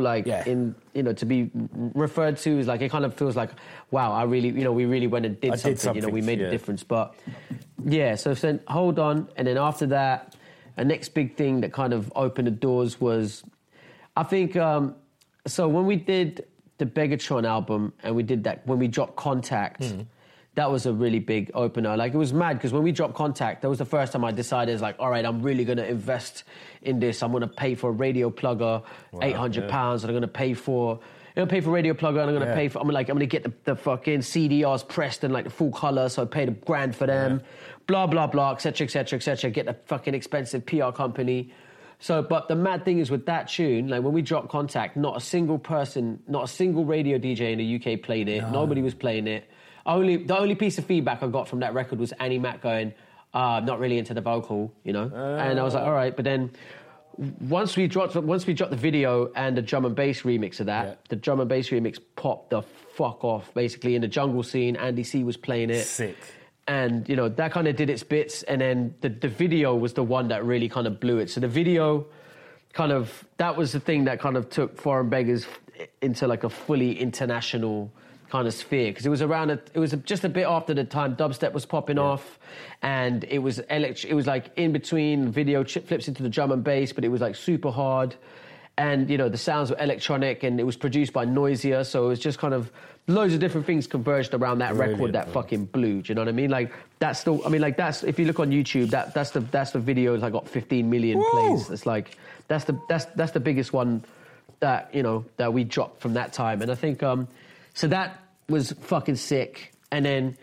to be referred to as like, it kind of feels like, wow, I really, we really went and did something. We made a difference. But yeah, so then Hold On, and then after that, a next big thing that kind of opened the doors was, I think, so when we did the Begatron album and we did that, when we dropped Contact. That was a really big opener. Like, it was mad because when we dropped Contact, that was the first time I decided, it's like, all right, I'm really going to invest in this. I'm going to pay for a radio plugger, £800, and I'm going to pay for radio plugger, and I'm going to pay for, I'm going to get the fucking CDRs pressed in like the full color, so I paid $1,000 for them, blah, blah, blah, etc., etc., etc. Get a fucking expensive PR company. So, but the mad thing is with that tune, like when we dropped Contact, not a single radio DJ in the UK played it. No. Nobody was playing it. The only piece of feedback I got from that record was Annie Mac going, not really into the vocal, and I was like, all right. But then once we dropped the video and the drum and bass remix of that, the drum and bass remix popped the fuck off. Basically, in the jungle scene, Andy C was playing it. Sick. And, that kind of did its bits. And then the video was the one that really kind of blew it. So the video that was the thing that kind of took Foreign Beggars into like a fully international kind of sphere, because it was just a bit after the time dubstep was popping off, and it was like in between video chip flips into the drum and bass, but it was like super hard, and the sounds were electronic, and it was produced by Noisia, so it was just kind of loads of different things converged around that record that fucking blew. Do you know what I mean? Like that's if you look on YouTube, that's the video that got 15 million plays. It's like that's the biggest one that that we dropped from that time, and I think. So that was fucking sick. And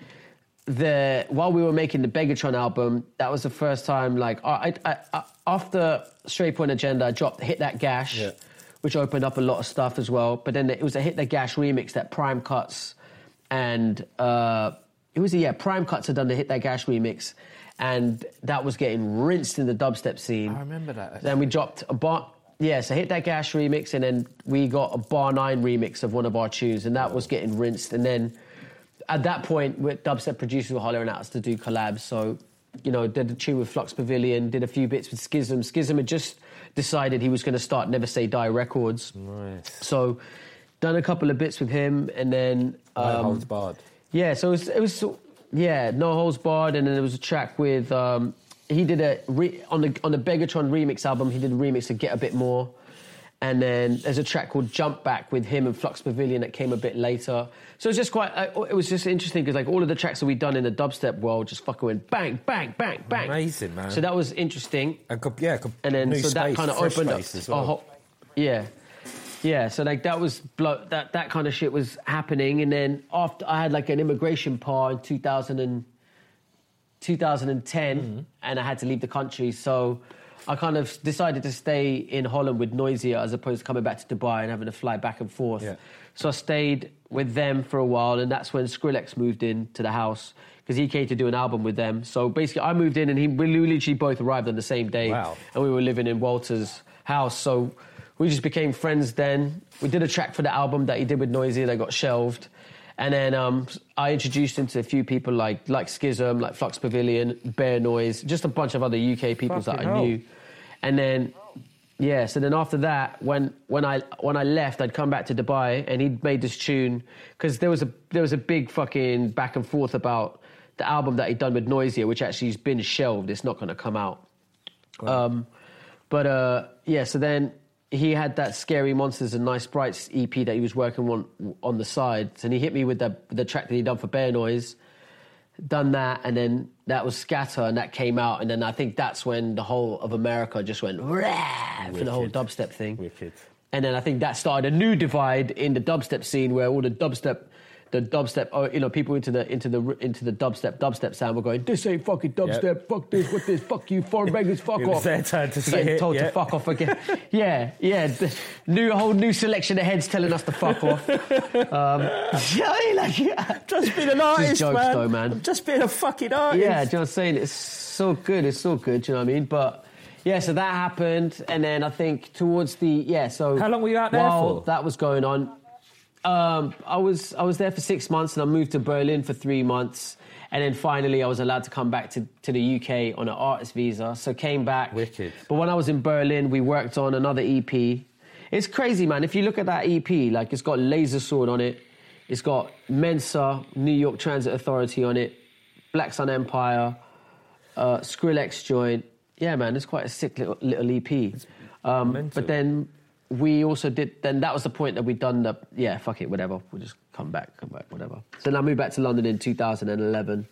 then while we were making the Begatron album, that was the first time, like, after Straight Point Agenda, I dropped Hit That Gash, which opened up a lot of stuff as well. But then it was a Hit That Gash remix that Prime Cuts and Prime Cuts had done the Hit That Gash remix, and that was getting rinsed in the dubstep scene. I remember that. Then we dropped so Hit That Gash remix, and then we got a Bar 9 remix of one of our tunes, and that was getting rinsed. And then at that point, dubstep producers were hollering at us to do collabs. So, did a tune with Flux Pavilion, did a few bits with Schism. Schism had just decided he was going to start Never Say Die Records. Nice. So, done a couple of bits with him, and then... No Holds Barred. Yeah, so it was No Holds Barred, and then there was a track with... he did on the Begatron remix album. He did a remix of Get a Bit More, and then there's a track called Jump Back with him and Flux Pavilion that came a bit later. So it's just quite. It was just interesting because like all of the tracks that we'd done in the dubstep world just fucking went bang, bang, bang, bang. Amazing, man. So that was interesting. And then new so that space, kind of opened up as well. a whole. Yeah. So like that was that kind of shit was happening, and then after I had like an immigration par in 2010, and I had to leave the country. So I kind of decided to stay in Holland with Noisia as opposed to coming back to Dubai and having to fly back and forth. Yeah. So I stayed with them for a while, and that's when Skrillex moved into the house because he came to do an album with them. So basically, I moved in, and we literally both arrived on the same day. Wow. And we were living in Walter's house. So we just became friends then. We did a track for the album that he did with Noisia that got shelved. And then I introduced him to a few people like Schism, like Flux Pavilion, Bear Noise, just a bunch of other UK people that I knew. And then, so then after that, when I left, I'd come back to Dubai, and he'd made this tune because there was a big fucking back and forth about the album that he'd done with Noisia, which actually has been shelved. It's not going to come out. Wow. So then he had that Scary Monsters and Nice Sprites EP that he was working on the side. And he hit me with the track that he'd done for Bear Noise, done that, and then that was Scatter, and that came out. And then I think that's when the whole of America just went rah for the whole dubstep thing. Wicked. And then I think that started a new divide in the dubstep scene where all the dubstep, people into the dubstep sound were going, this ain't fucking dubstep, fuck this, what this, fuck you, foreign beggars, fuck it was off. their turn to say getting told to fuck off again. Whole new selection of heads telling us to fuck off. Just being an artist, jokes, man. Though, man. I'm just being a fucking artist. Yeah, do you know what I'm saying? It's so good, do you know what I mean? But yeah, so that happened, and then I think towards so how long were you out there while for? That was going on. I was there for 6 months, and I moved to Berlin for 3 months, and then finally I was allowed to come back to the UK on an artist visa. So came back. Wicked. But when I was in Berlin, we worked on another EP. It's crazy, man. If you look at that EP, like it's got Laser Sword on it, it's got Mensa, New York Transit Authority on it, Black Sun Empire, Skrillex joint. Yeah, man, it's quite a sick little EP. But then we also did, then that was the point that we'd done fuck it, whatever. We'll just come back, whatever. So then I moved back to London in 2011.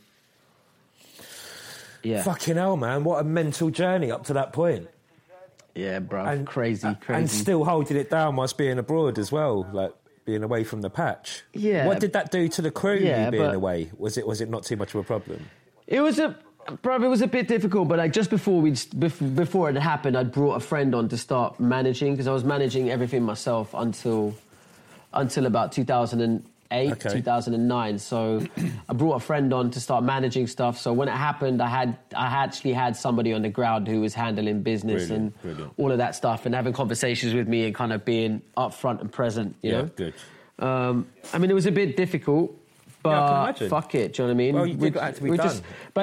Yeah. Fucking hell, man. What a mental journey up to that point. Yeah, bro. And crazy. And still holding it down whilst being abroad as well, like being away from the patch. Yeah. What did that do to the crew, you being away? Was it not too much of a problem? It was a bit difficult, but like just before it happened, I'd brought a friend on to start managing, because I was managing everything myself until about 2008, 2009. So I brought a friend on to start managing stuff. So when it happened, I actually had somebody on the ground who was handling business and all of that stuff, and having conversations with me and kind of being upfront and present. You know? Good. I mean, it was a bit difficult, but fuck it. Do you know what I mean? Well, you did what had to be done.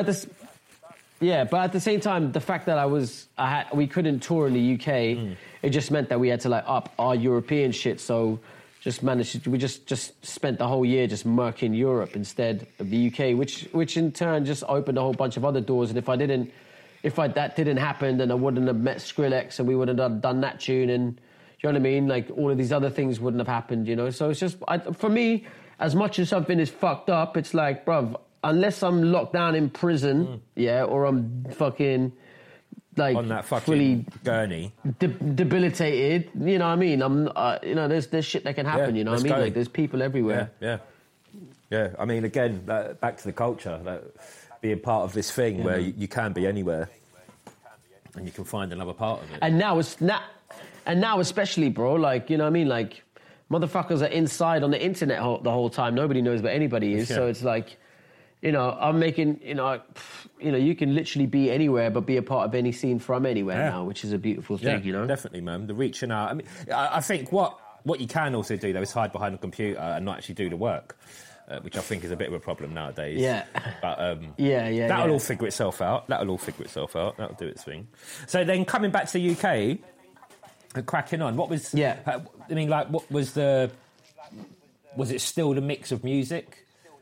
But at the same time, the fact that we couldn't tour in the UK, it just meant that we had to like up our European shit. So we just spent the whole year just murking Europe instead of the UK, which in turn just opened a whole bunch of other doors. And if that didn't happen, then I wouldn't have met Skrillex, and we wouldn't have done that tune, and you know what I mean? Like all of these other things wouldn't have happened, you know? So it's just, for me, as much as something is fucked up, it's like, bruv, unless I'm locked down in prison, or I'm fucking like on that fucking fully gurney, debilitated. You know what I mean? I'm, there's shit that can happen. You know what I mean? Like there's people everywhere. Yeah. I mean, again, back to the culture, being part of this thing where you can be anywhere, and you can find another part of it. And now especially, bro. Like you know what I mean? Like motherfuckers are inside on the internet the whole time. Nobody knows where anybody is. So it's like. You know, I'm making, you can literally be anywhere but be a part of any scene from anywhere now, which is a beautiful thing, you know? Definitely, man. The reaching out. I mean, I think what you can also do, though, is hide behind a computer and not actually do the work, which I think is a bit of a problem nowadays. Yeah. But that'll all figure itself out. That'll do its thing. So then coming back to the UK and cracking on, what was... Yeah. I mean, like, what was the... Was it still the mix of music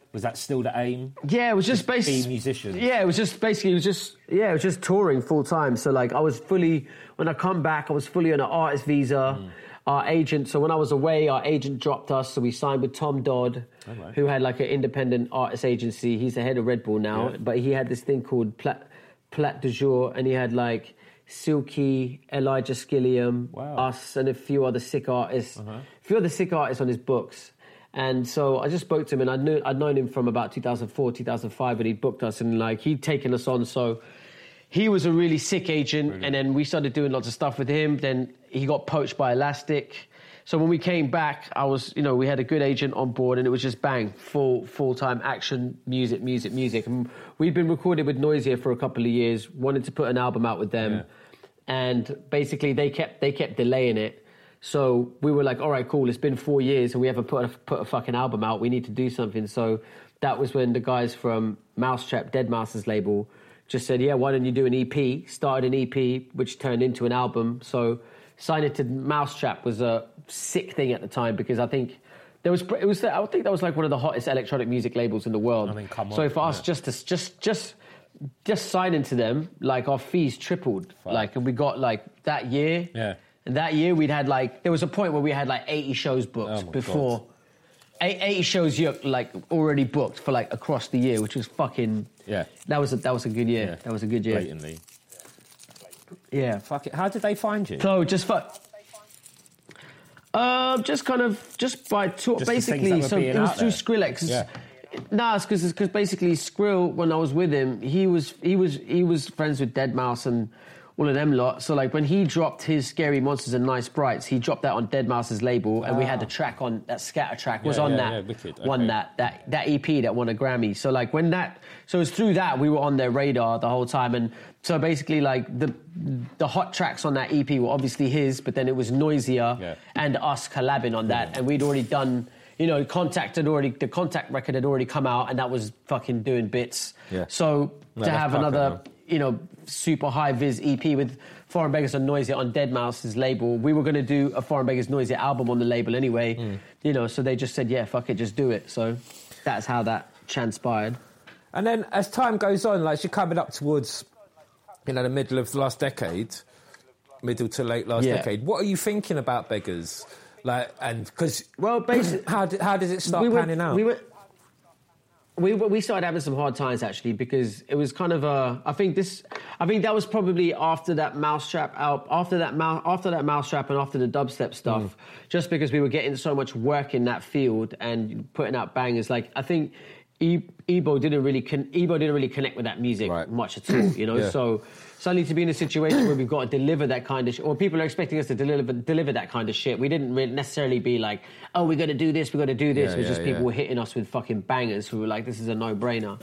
Was that still the aim? Yeah, it was just basically musicians. Yeah, it was just touring full time. So like when I come back, I was fully on an artist visa. Our agent, so when I was away, our agent dropped us, so we signed with Tom Dodd, who had like an independent artist agency. He's the head of Red Bull now, but he had this thing called Plat du Jour, and he had like Silky, Elijah Skilliam, us, and a few other sick artists. A few other sick artists on his books. And so I just spoke to him, and I'd known him from about 2004, 2005, and he'd booked us, and like he'd taken us on. So he was a really sick agent, and then we started doing lots of stuff with him. Then he got poached by Elastic. So when we came back, we had a good agent on board, and it was just bang, full-time action, music. And we'd been recorded with Noisia for a couple of years, wanted to put an album out with them, and basically they kept delaying it. So we were like, all right, cool, it's been 4 years and we haven't put a fucking album out. We need to do something. So that was when the guys from Mousetrap, Deadmau5's label, just said, yeah, why don't you do an EP? Started an EP, which turned into an album. So signing to Mousetrap was a sick thing at the time, because I think I think that was like one of the hottest electronic music labels in the world. I mean, come on. So for us, just signing to them, like our fees tripled. Fuck. Like, and we got like that year. Yeah. And that year we'd had like, there was a point where we had like 80 shows booked before. 80 shows like already booked for like across the year, which was fucking... Yeah. That was a good year. Yeah. That was a good year. Blatantly. Yeah. Fuck it. How did they find you? So just by tour, basically. So it was through Skrillex. Yeah. Nah, it's because basically Skrill, when I was with him, he was friends with Deadmau5 and all of them lot. So like when he dropped his Scary Monsters and Nice Sprites, he dropped that on Deadmau5's label, and we had the track on that scatter track was on that. Wicked. Won that EP that won a Grammy. So like so it was through that we were on their radar the whole time. And so basically like the hot tracks on that EP were obviously his, but then it was Noisia and us collabing on that, and we'd already done. The Contact record had already come out, and that was fucking doing bits. Yeah. So to have another, super high vis EP with Foreign Beggars and Noisia on Deadmau5's label, we were going to do a Foreign Beggars Noisia album on the label anyway. So they just said, yeah, fuck it, just do it. So that's how that transpired. And then as time goes on, like you're coming up towards, the middle of the last decade, middle to late last decade, what are you thinking about Beggars? Like, and because basically, how does it start panning out? We started having some hard times actually, because it was kind of I think that was probably after that Mousetrap after that Mousetrap and after the dubstep stuff, just because we were getting so much work in that field and putting out bangers. Like I think Ebo didn't really connect with that music much at all, So suddenly to be in a situation where we've got to deliver that kind of shit, or people are expecting us to deliver that kind of shit, we didn't really necessarily be like, oh, we got to do this. It was just people were hitting us with fucking bangers who were like, this is a no-brainer.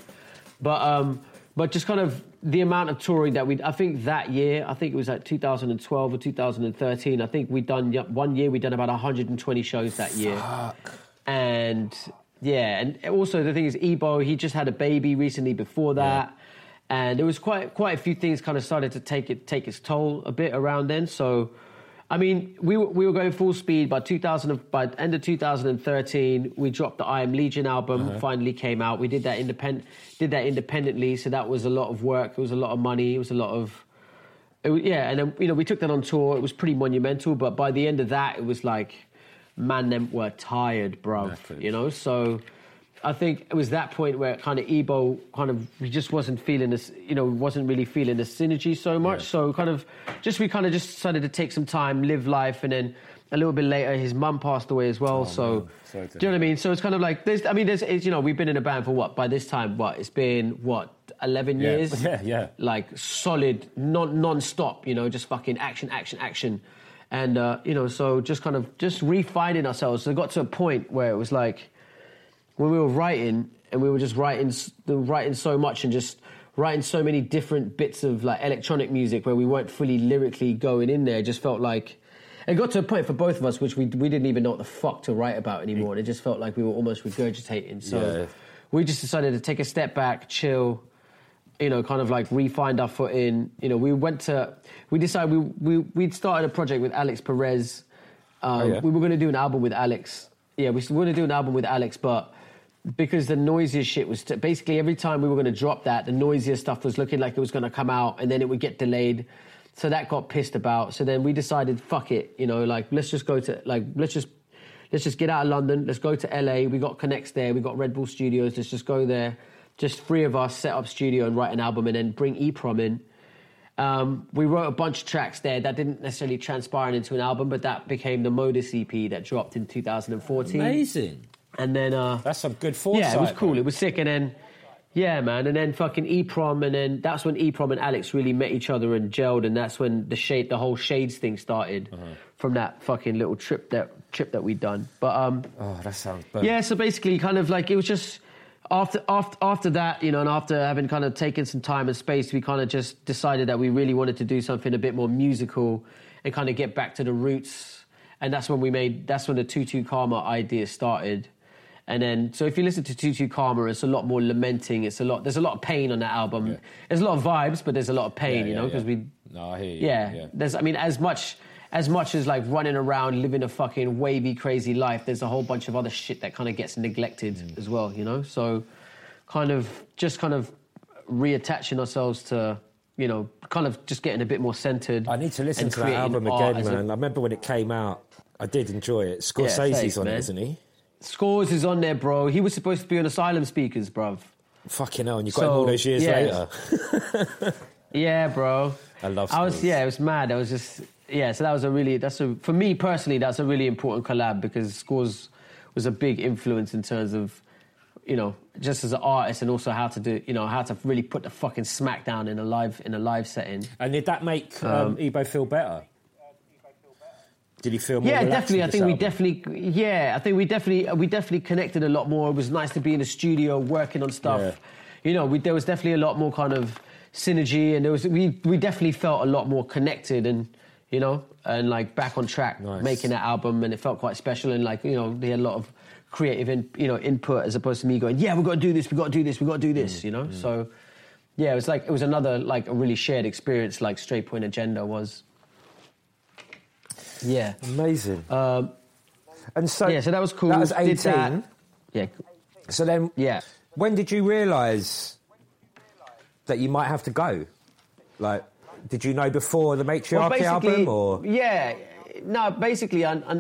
But just kind of the amount of touring that I think that year, I think it was like 2012 or 2013, I think one year we'd done about 120 shows that year. Fuck. And also the thing is, Ebo, he just had a baby recently before that. Yeah. And there was quite a few things kind of started to take its toll a bit around then. So, I mean, we were going full speed. By end of 2013, we dropped the I Am Legion album. Finally came out. We did that independently. So that was a lot of work. It was a lot of money. It was a lot of, and then we took that on tour. It was pretty monumental. But by the end of that, it was like, man, them were tired, bro. So. I think it was that point where kind of Ebo we just wasn't feeling this, wasn't really feeling the synergy so much. Yeah. So we kind of just decided to take some time, live life, and then a little bit later his mum passed away as well. Do you know what I mean? So it's kind of like we've been in a band for by this time, it's been 11 years? Yeah. Like solid, non-stop, just fucking action. And, so just kind of just refining ourselves. So it got to a point where it was like, when we were writing, and we were just writing so much and just writing so many different bits of like electronic music where we weren't fully lyrically going in there, it just felt like it got to a point for both of us which we didn't even know what the fuck to write about anymore. And it just felt like we were almost regurgitating. So we just decided to take a step back, chill, kind of like re-find our footing. We decided we'd started a project with Alex Perez. We were going to do an album with Alex. Yeah, we were going to do an album with Alex, but because the noisiest shit was basically every time we were going to drop that, the noisiest stuff was looking like it was going to come out, and then it would get delayed. So that got pissed about. So then we decided, fuck it, you know, like let's just get out of London. Let's go to LA. We got connects there. We got Red Bull Studios. Let's just go there. Just 3 of us set up studio and write an album, and then bring EPROM in. We wrote a bunch of tracks there that didn't necessarily transpire into an album, but that became the Modus EP that dropped in 2014. Amazing. And then... that's some good foresight. Yeah, it was cool. Man. It was sick. And then... Yeah, man. And then fucking EPROM, and then that's when EPROM and Alex really met each other and gelled, and that's when the whole Shades thing started from that fucking little trip that we'd done. But oh, that sounds yeah, so basically kind of like it was just after that, you know, and after having kind of taken some time and space, we kind of just decided that we really wanted to do something a bit more musical and kind of get back to the roots. And that's when the Tutu Karma idea started. And then, so if you listen to Tutu Karma, it's a lot more lamenting. There's a lot of pain on that album. Yeah. There's a lot of vibes, but there's a lot of pain, you know, because No, I hear you. Yeah. There's, I mean, as much as like running around, living a fucking wavy, crazy life, there's a whole bunch of other shit that kind of gets neglected as well, you know? So kind of reattaching ourselves to, you know, kind of just getting a bit more centred. I need to listen to that album again, man. I remember when it came out, I did enjoy it. Scorsese's on it, isn't he? Scores is on there, bro. He was supposed to be on Asylum Speakers, bruv. Fucking hell, and you got him all those years later. Yeah, bro. I love Scores. It was mad. I was just... Yeah, so that was for me personally, that's a really important collab, because Scores was a big influence in terms of, you know, just as an artist, and also how to really put the fucking smack down in a live setting. And did that make Ebo feel better? Did he feel more relaxed? Definitely. I think we definitely connected a lot more. It was nice to be in the studio working on stuff. Yeah. You know, there was definitely a lot more kind of synergy, and we definitely felt a lot more connected, and you know, and like back on track, making that album, and it felt quite special, and like, you know, they had a lot of creative input, as opposed to me going, yeah, we've got to do this, you know. So yeah, it was another like a really shared experience, like Straight Point Agenda was. Yeah, amazing. And so that was cool. That was 18. Yeah. So then, when did you realise that you might have to go? Like, did you know before the Matriarchy album, or? Yeah, no. Basically,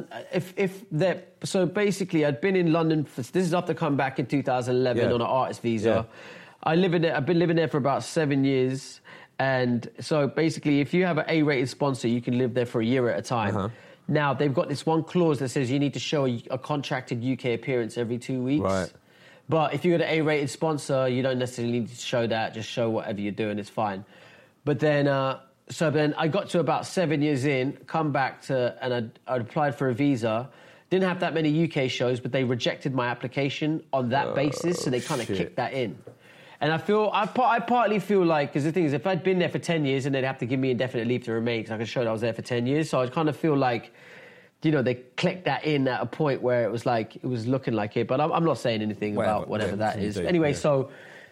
so basically, I'd been in London. This is after come back in 2011 on an artist visa. Yeah. I've been living there for about 7 years. And so basically, if you have an A-rated sponsor, you can live there for a year at a time. Now, they've got this one clause that says you need to show a contracted UK appearance every 2 weeks. Right. But if you've got an A-rated sponsor, you don't necessarily need to show that. Just show whatever you're doing, it's fine. But then, so then I got to about 7 years in, come back and I'd applied for a visa. Didn't have that many UK shows, but they rejected my application on that basis, so they kind of kicked that in. And I partly feel like, because the thing is, if I'd been there for 10 years, then they'd have to give me indefinite leave to remain, because I could show that I was there for 10 years. So I kind of feel like, you know, they clicked that in at a point where it was looking like it. But I'm not saying anything about whatever that is. Anyway, so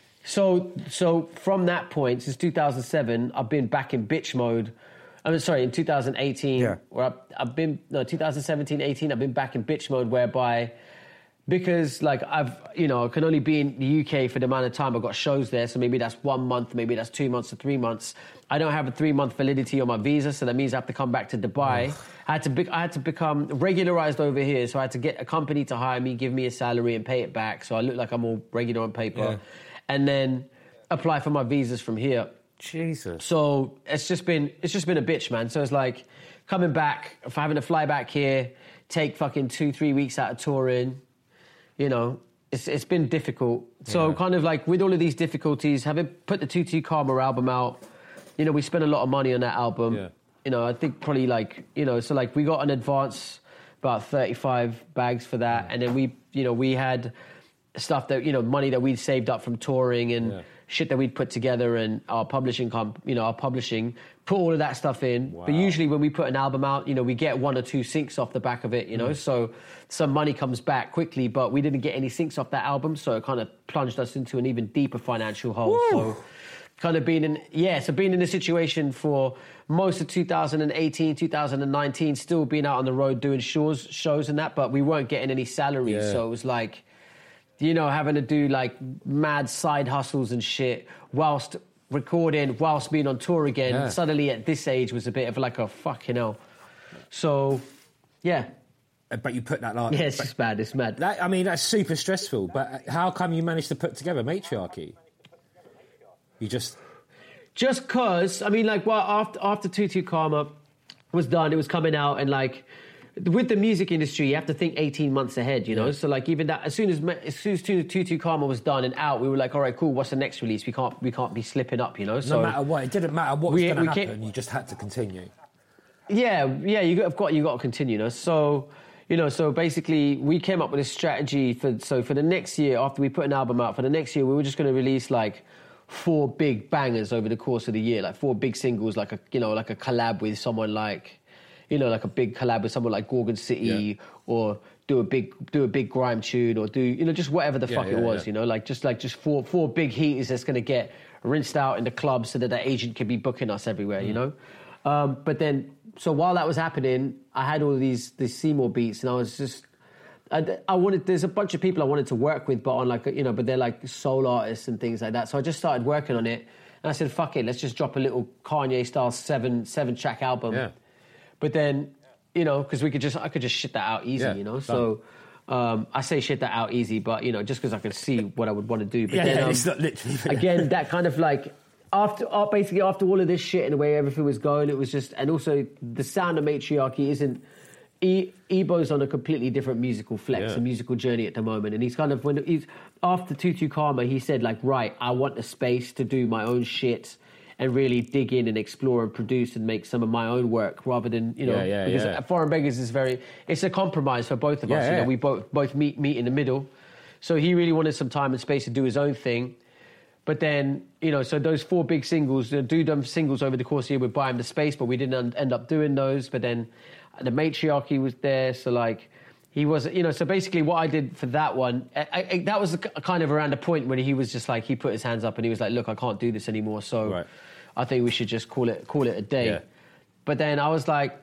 from that point, since 2007, I've been back in bitch mode. in 2018, where 2017, 18, I've been back in bitch mode, whereby... Because, like, I can only be in the UK for the amount of time I've got shows there, so maybe that's 1 month, maybe that's 2 months or 3 months. I don't have a 3-month validity on my visa, so that means I have to come back to Dubai. I had to become regularized over here, so I had to get a company to hire me, give me a salary, and pay it back, so I look like I'm all regular on paper, and then apply for my visas from here. Jesus. So it's just been a bitch, man. So it's like coming back, having to fly back here, take fucking 2-3 weeks out of touring. You know, it's been difficult. So kind of like with all of these difficulties, having put the Tutu Karma album out, you know, we spent a lot of money on that album. Yeah. You know, I think probably like, you know, so like we got an advance, about 35 bags for that. And then we had stuff that, you know, money that we'd saved up from touring and shit that we'd put together, and our publishing, put all of that stuff in. Wow. But usually when we put an album out, you know, we get 1 or 2 syncs off the back of it, you know, so some money comes back quickly, but we didn't get any syncs off that album, so it kind of plunged us into an even deeper financial hole. Woo! So kind of being in a situation for most of 2018, 2019, still being out on the road doing shows and that, but we weren't getting any salaries, so it was like... having to do like mad side hustles and shit whilst recording, whilst being on tour again. Yeah. Suddenly at this age was a bit of like a fucking hell. So, yeah. But you put that like... Yeah, it's just bad. It's mad. That's super stressful. But how come you managed to put together Matriarchy? You just... Just because, after Tutu Karma was done, it was coming out, and like, with the music industry, you have to think 18 months ahead, you know? So like, even that, as soon as Tutu Karma was done and out, we were like, all right, cool, what's the next release? We can't be slipping up, you know? So, no matter what, it didn't matter what was going to happen, you just had to continue. Yeah, you've got to continue, you know? So, so basically, we came up with a strategy for the next year, after we put an album out, for the next year, we were just going to release like 4 big bangers over the course of the year, like 4 big singles, like a collab with someone like, like a big collab with someone like Gorgon City, or do a big grime tune, or do, just whatever the fuck it was, just 4 big heaters that's going to get rinsed out in the club so that the agent can be booking us everywhere, you know? But then, so while that was happening, I had all these Seymour beats, and I was just, there's a bunch of people I wanted to work with, but on like, but they're like soul artists and things like that. So I just started working on it, and I said, fuck it, let's just drop a little Kanye style 7-track album. Yeah. But then, because I could just shit that out easy, So I say shit that out easy, but just because I could see what I would want to do. But then, it's not literally. Again, that kind of like, after all of this shit and the way everything was going, it was just, and also the sound of Matriarchy isn't. Ebo's on a completely different musical flex, a musical journey at the moment, and he's kind of, when he's after Tutu Karma, he said like, right, I want the space to do my own shit and really dig in and explore and produce and make some of my own work, rather than because Foreign Beggars is it's a compromise for both of us. We both meet in the middle, so he really wanted some time and space to do his own thing. But then, so those 4 big singles, do them singles over the course of the year would buy him the space, but we didn't end up doing those. But then the Matriarchy was there, so like, he was, so basically what I did for that one, that was kind of around the point when he was just like, he put his hands up and he was like, look, I can't do this anymore, so I think we should just call it a day. Yeah. But then I was like,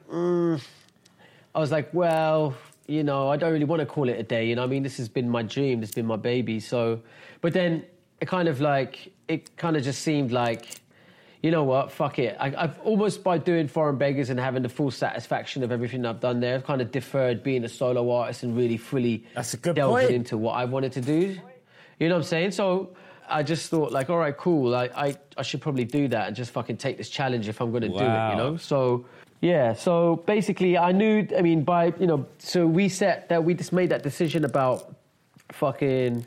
well, I don't really want to call it a day, this has been my dream, this has been my baby, so, but then, it kind of just seemed like, you know what, fuck it. I've almost, by doing Foreign Beggars and having the full satisfaction of everything I've done there, I've kind of deferred being a solo artist and really fully delved into what I wanted to do. You know what I'm saying? So I just thought like, all right, cool. I should probably do that and just fucking take this challenge if I'm going to do it, So, yeah. So basically I knew, so we just made that decision about fucking,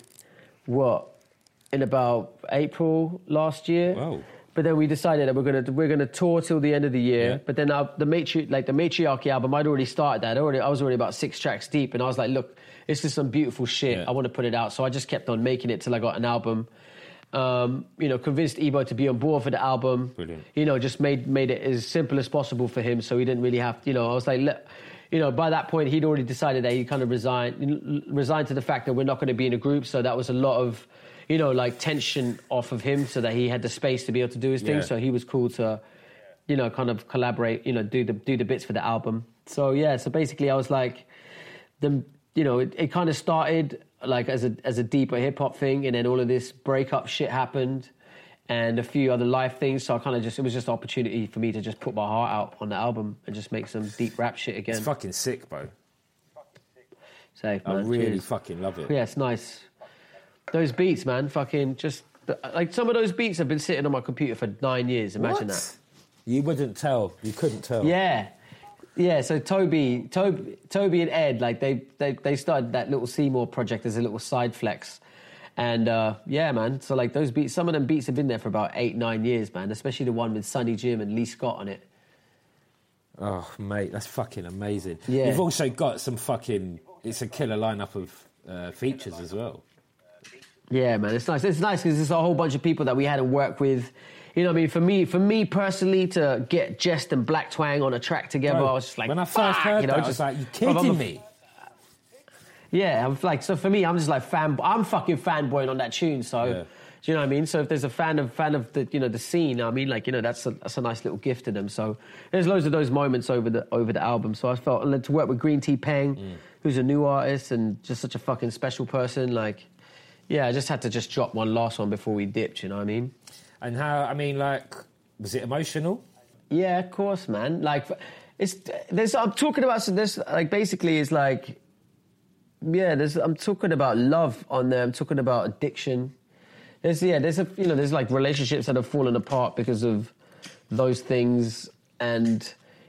in about April last year. Wow. But then we decided that we're gonna tour till the end of the year. Yeah. But then the Matriarchy album, I'd already started that. I was already about 6 tracks deep, and I was like, look, this is some beautiful shit. Yeah. I want to put it out. So I just kept on making it till I got an album. Convinced Ebo to be on board for the album. Brilliant. Just made it as simple as possible for him, so he didn't really have. I was like, by that point he'd already decided that he kind of resigned to the fact that we're not going to be in a group. So that was a lot of, tension off of him, so that he had the space to be able to do his thing. So he was cool to, kind of collaborate, do the bits for the album. So yeah, so basically I was like, it kind of started like as a deeper hip hop thing, and then all of this breakup shit happened, and a few other life things. So it was just an opportunity for me to just put my heart out on the album and just make some deep rap shit again. It's fucking sick, bro. Safe, man. I really fucking love it. Yeah, it's nice. Those beats, man, fucking just... Like, some of those beats have been sitting on my computer for 9 years. Imagine that. You wouldn't tell. You couldn't tell. Yeah. Yeah, so Toby and Ed, like, they started that little Seymour project as a little side flex. And, yeah, man, so, like, those beats... Some of them beats have been there for about 8-9 years, man, especially the one with Sonny Jim and Lee Scott on it. Oh, mate, that's fucking amazing. Yeah. You've also got some fucking... It's a killer lineup of features as well. Yeah, man, it's nice. It's nice because there's a whole bunch of people that we hadn't worked with. You know what I mean? For me personally, to get Jest and Black Twang on a track together, I was just like, when I first heard that, I was like, you kidding me? Yeah, I'm like, so for me, I'm just like I'm fucking fanboying on that tune. So, do you know what I mean? So if there's a fan of the the scene, I mean, like, that's a nice little gift to them. So there's loads of those moments over the album. So I felt to work with Green Tea Peng, who's a new artist and just such a fucking special person, like. I just had to just drop one last one before we dipped, you know what I mean? And how, I mean, like, was it emotional? Yeah, of course, man. Like, I'm talking about, so this, like, basically is like, I'm talking about love on there, I'm talking about addiction. There's like relationships that have fallen apart because of those things. And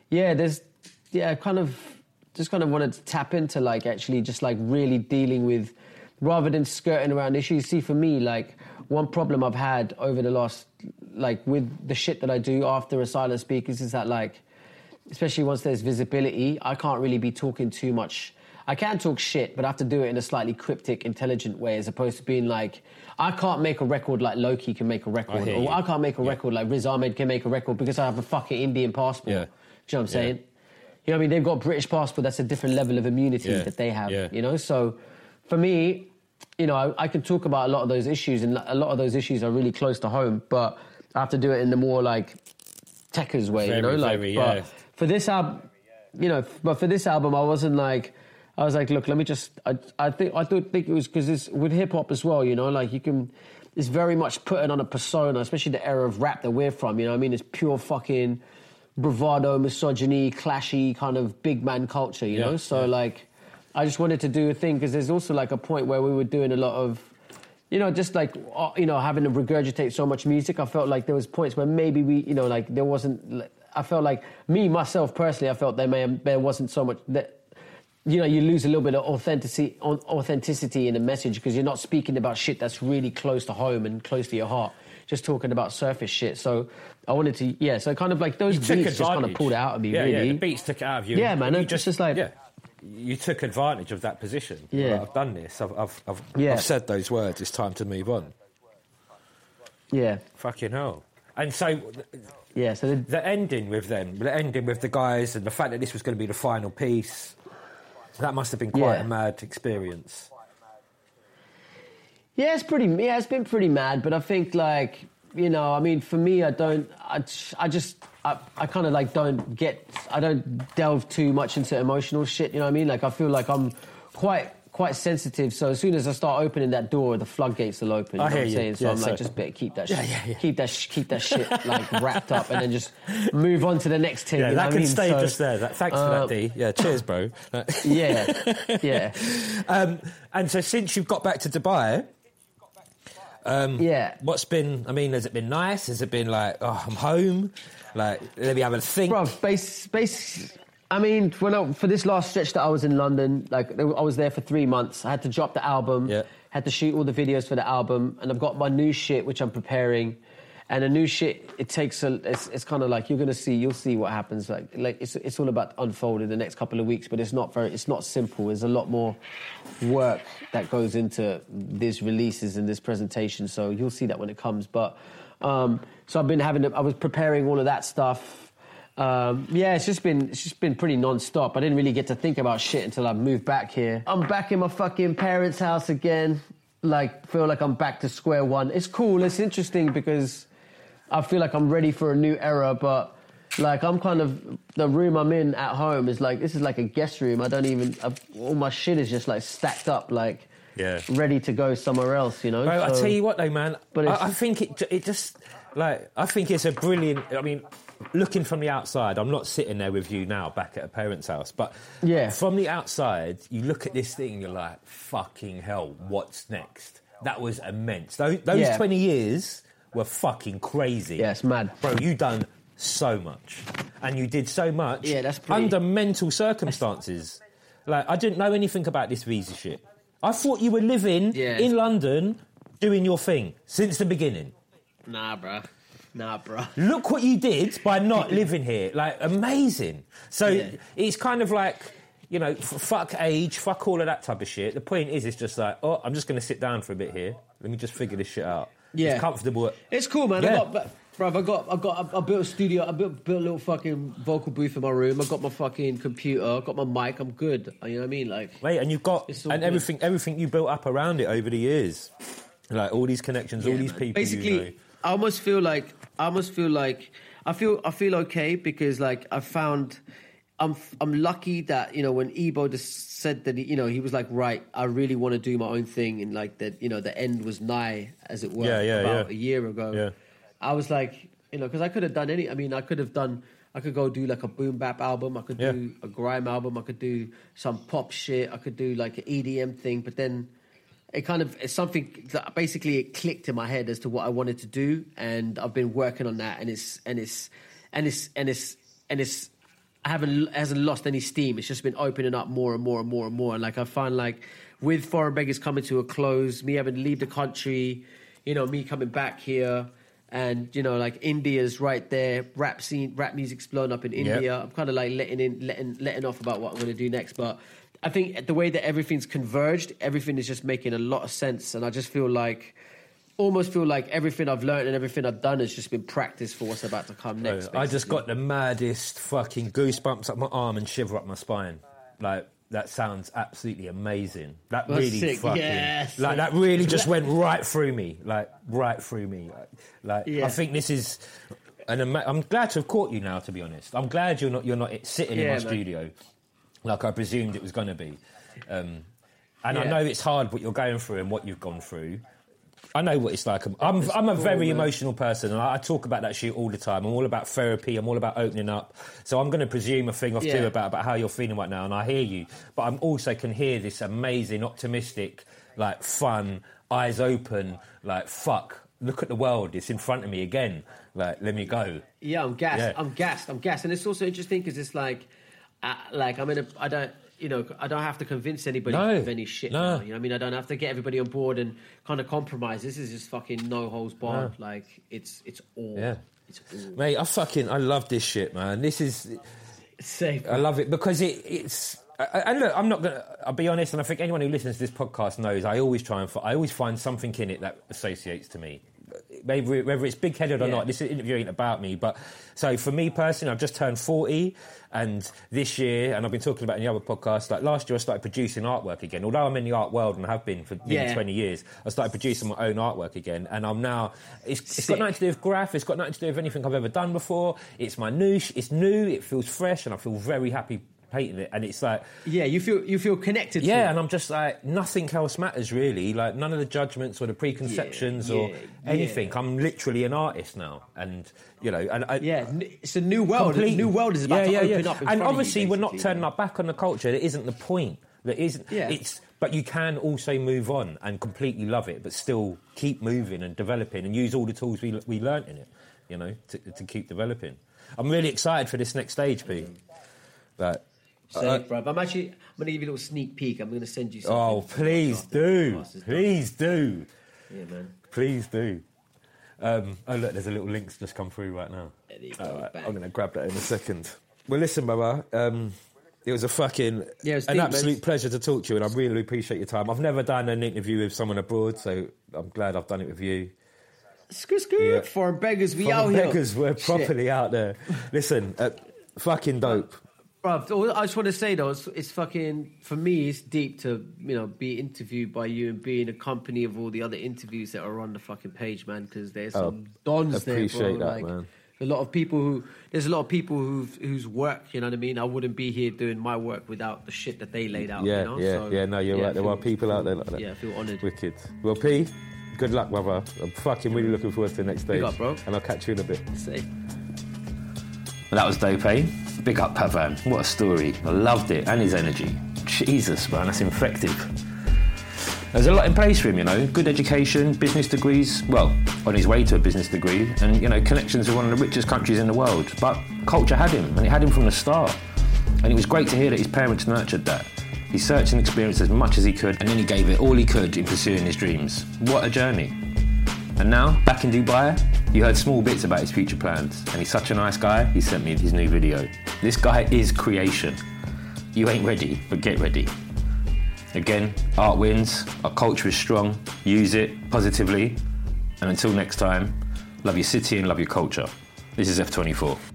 kind of wanted to tap into like actually just like really dealing with, rather than skirting around issues. See, for me, like one problem I've had over the last, like with the shit that I do after Asylum Speakers is that like, especially once there's visibility, I can't really be talking too much. I can talk shit, but I have to do it in a slightly cryptic, intelligent way, as opposed to being like, I can't make a record like Loki can make a record, or I can't make a record like Riz Ahmed can make a record because I have a fucking Indian passport. Yeah. Do you know what I'm saying? You know what I mean? They've got a British passport, that's a different level of immunity that they have, you know? So for me, you know, I can talk about a lot of those issues, and a lot of those issues are really close to home, but I have to do it in the more like Techers way, you know? Like, but for this album, you know, I wasn't like, I was like, look, let me just, I think it was because it's with hip hop as well, you know, like it's very much putting on a persona, especially the era of rap that we're from, you know what I mean? It's pure fucking bravado, misogyny, clashy kind of big man culture, you know? So like, I just wanted to do a thing because there's also like a point where we were doing a lot of, you know, just like, you know, having to regurgitate so much music. I felt like there was points where maybe we, you know, like there wasn't, I felt like myself personally, I felt there wasn't so much that, you know, you lose a little bit of authenticity in the message because you're not speaking about shit that's really close to home and close to your heart, just talking about surface shit. So I wanted to, so kind of like those beats just kind of pulled it out of me, really. Yeah, the beats took it out of you. Yeah, man, it's just like... Yeah. You took advantage of that position. Yeah. Like, I've done this. I've said those words. It's time to move on. Yeah. Fucking hell. And so... Yeah, so... The ending with them, the ending with the guys and the fact that this was going to be the final piece... That must have been quite a mad experience. Yeah, it's been pretty mad, but I think like, you know, I mean, for me, I kind of like I don't delve too much into emotional shit, you know what I mean? Like, I feel like I'm quite sensitive, so as soon as I start opening that door, the floodgates will open. You know what I'm saying? So I'm like, just better keep that shit, keep that shit like wrapped up, and then just move on to the next thing. Yeah, you know that can stay just there. Thanks for that, D. Yeah, cheers, bro. yeah. And so since you've got back to Dubai, what's been? I mean, has it been nice? Has it been like, oh, I'm home? Like, let me have a think. Bro, I mean, for this last stretch that I was in London, like I was there for 3 months. I had to drop the album, had to shoot all the videos for the album, and I've got my new shit which I'm preparing. And the new shit, it's kind of like you'll see what happens. Like it's all about unfolding the next couple of weeks, but it's not simple. There's a lot more work that goes into these releases and this presentation. So you'll see that when it comes. But so I was preparing all of that stuff. It's just been pretty non-stop. I didn't really get to think about shit until I moved back here. I'm back in my fucking parents' house again. Like, feel like I'm back to square one. It's cool. It's interesting because I feel like I'm ready for a new era, but like I'm kind of, the room I'm in at home is like, this is like a guest room. All my shit is just like stacked up, like ready to go somewhere else, you know? Bro, I'll tell you what though, man. But I think it just, like, I think it's a brilliant, I mean, looking from the outside, I'm not sitting there with you now back at a parent's house, but from the outside, you look at this thing and you're like, fucking hell, what's next? That was immense. Those 20 years were fucking crazy. Yeah, it's mad. Bro, you done so much. And you did so much that's under mental circumstances. Like, I didn't know anything about this visa shit. I thought you were living in London doing your thing since the beginning. Nah, bro. Look what you did by not living here. Like, amazing. So it's kind of like, you know, fuck age, fuck all of that type of shit. The point is, it's just like, I'm just going to sit down for a bit here. Let me just figure this shit out. Yeah. It's comfortable. It's cool, man. I built a studio. I built a little fucking vocal booth in my room. I got my fucking computer. I got my mic. I'm good. You know what I mean? Like, wait, and you've got everything you built up around it over the years, like all these connections, all these people. Basically, you know. I almost feel like I feel okay because like I found I'm lucky that, you know, when Ebo just said that, he was like, right, I really want to do my own thing, and like that, you know, the end was nigh, as it were, about a year ago. Yeah. I was like, you know, because I could have done I could go do like a boom bap album, I could do a grime album, I could do some pop shit, I could do like an EDM thing, but then it's something that basically it clicked in my head as to what I wanted to do, and I've been working on that, and it hasn't lost any steam. It's just been opening up more and more and more and more. And like I find like with Foreign Beggars coming to a close, me having to leave the country, you know, me coming back here, and you know, like India's right there, rap music's blown up in India. I'm kind of like letting off about what I'm going to do next, but I think the way that everything's converged, everything is just making a lot of sense, and I just almost feel like everything I've learned and everything I've done has just been practice for what's about to come next. I just got the maddest fucking goosebumps up my arm and shiver up my spine. Like, that sounds absolutely amazing. That That's really sick. fucking... Yes. Like, that really just went right through me. Like, right through me. I think this is... I'm glad to have caught you now, to be honest. I'm glad you're not sitting in my studio like I presumed it was going to be. And I know it's hard what you're going through and what you've gone through. I know what it's like. I'm a very emotional person, and I talk about that shit all the time. I'm all about therapy. I'm all about opening up. So I'm going to presume a thing or two about how you're feeling right now, and I hear you. But I also can hear this amazing, optimistic, like fun, eyes open, like fuck. Look at the world. It's in front of me again. Like, let me go. Yeah, I'm gassed. Yeah. I'm gassed. And it's also interesting because it's like I don't have to convince anybody of any shit now. You know what I mean? I don't have to get everybody on board and kind of compromise. This is just fucking no holds barred. No. Like, it's all. Yeah. It's all. Mate, I love this shit, man. This is... Safe. I love it because it's... And look, I'll be honest, and I think anyone who listens to this podcast knows I always find something in it that associates to me. Maybe whether it's big-headed or not, this interview ain't about me. But so for me personally, I've just turned 40, and this year, and I've been talking about in the other podcast, like last year I started producing artwork again. Although I'm in the art world and have been for nearly 20 years, I started producing my own artwork again, and I'm now... It's got nothing to do with graph, it's got nothing to do with anything I've ever done before. It's my niche, it's new, it feels fresh, and I feel very happy hating it, and it's like... Yeah, you feel connected to it. Yeah, and I'm just like, nothing else matters really, like none of the judgments or the preconceptions or anything. I'm literally an artist now, and, you know... and it's a new world. Completely. A new world is about to open up in and front obviously of you, we're not turning our back on the culture. That isn't the point. That isn't... It's... But you can also move on and completely love it, but still keep moving and developing and use all the tools we learnt in it, you know, to keep developing. I'm really excited for this next stage, Pete. But... Safe, bro. I'm going to give you a little sneak peek. I'm going to send you something. Oh, please do. Please do. Yeah, man. Please do. Oh, look, there's a little link's just come through right now. I'm going to grab that in a second. Well, listen, brother. It was an absolute pleasure to talk to you, and I really appreciate your time. I've never done an interview with someone abroad, so I'm glad I've done it with you. Screw. Yeah. Foreign Beggars, we out here. Foreign Beggars, we're properly out there. Listen, fucking dope. Bro, I just want to say though, it's fucking, for me, it's deep to, you know, be interviewed by you and be in a company of all the other interviews that are on the fucking page, man. Because there's some dons there, bro. Appreciate that, man. There's a lot of people whose work, you know what I mean. I wouldn't be here doing my work without the shit that they laid out. Yeah, you know? No, you're right. There are people out there like that. Yeah, I feel honoured. Wicked. Well, P, good luck, brother. I'm fucking really looking forward to the next stage. Big up, bro. And I'll catch you in a bit. Safe. Well, that was dope, eh? Big up Pavan. What a story. I loved it. And his energy. Jesus, man, that's infective. There's a lot in place for him, you know. Good education, business degrees. Well, on his way to a business degree. And, you know, connections with one of the richest countries in the world. But culture had him, and it had him from the start. And it was great to hear that his parents nurtured that. He searched and experienced as much as he could, and then he gave it all he could in pursuing his dreams. What a journey. And now, back in Dubai, you heard small bits about his future plans. And he's such a nice guy, he sent me his new video. This guy is creation. You ain't ready, but get ready. Again, art wins, our culture is strong, use it positively. And until next time, love your city and love your culture. This is F24.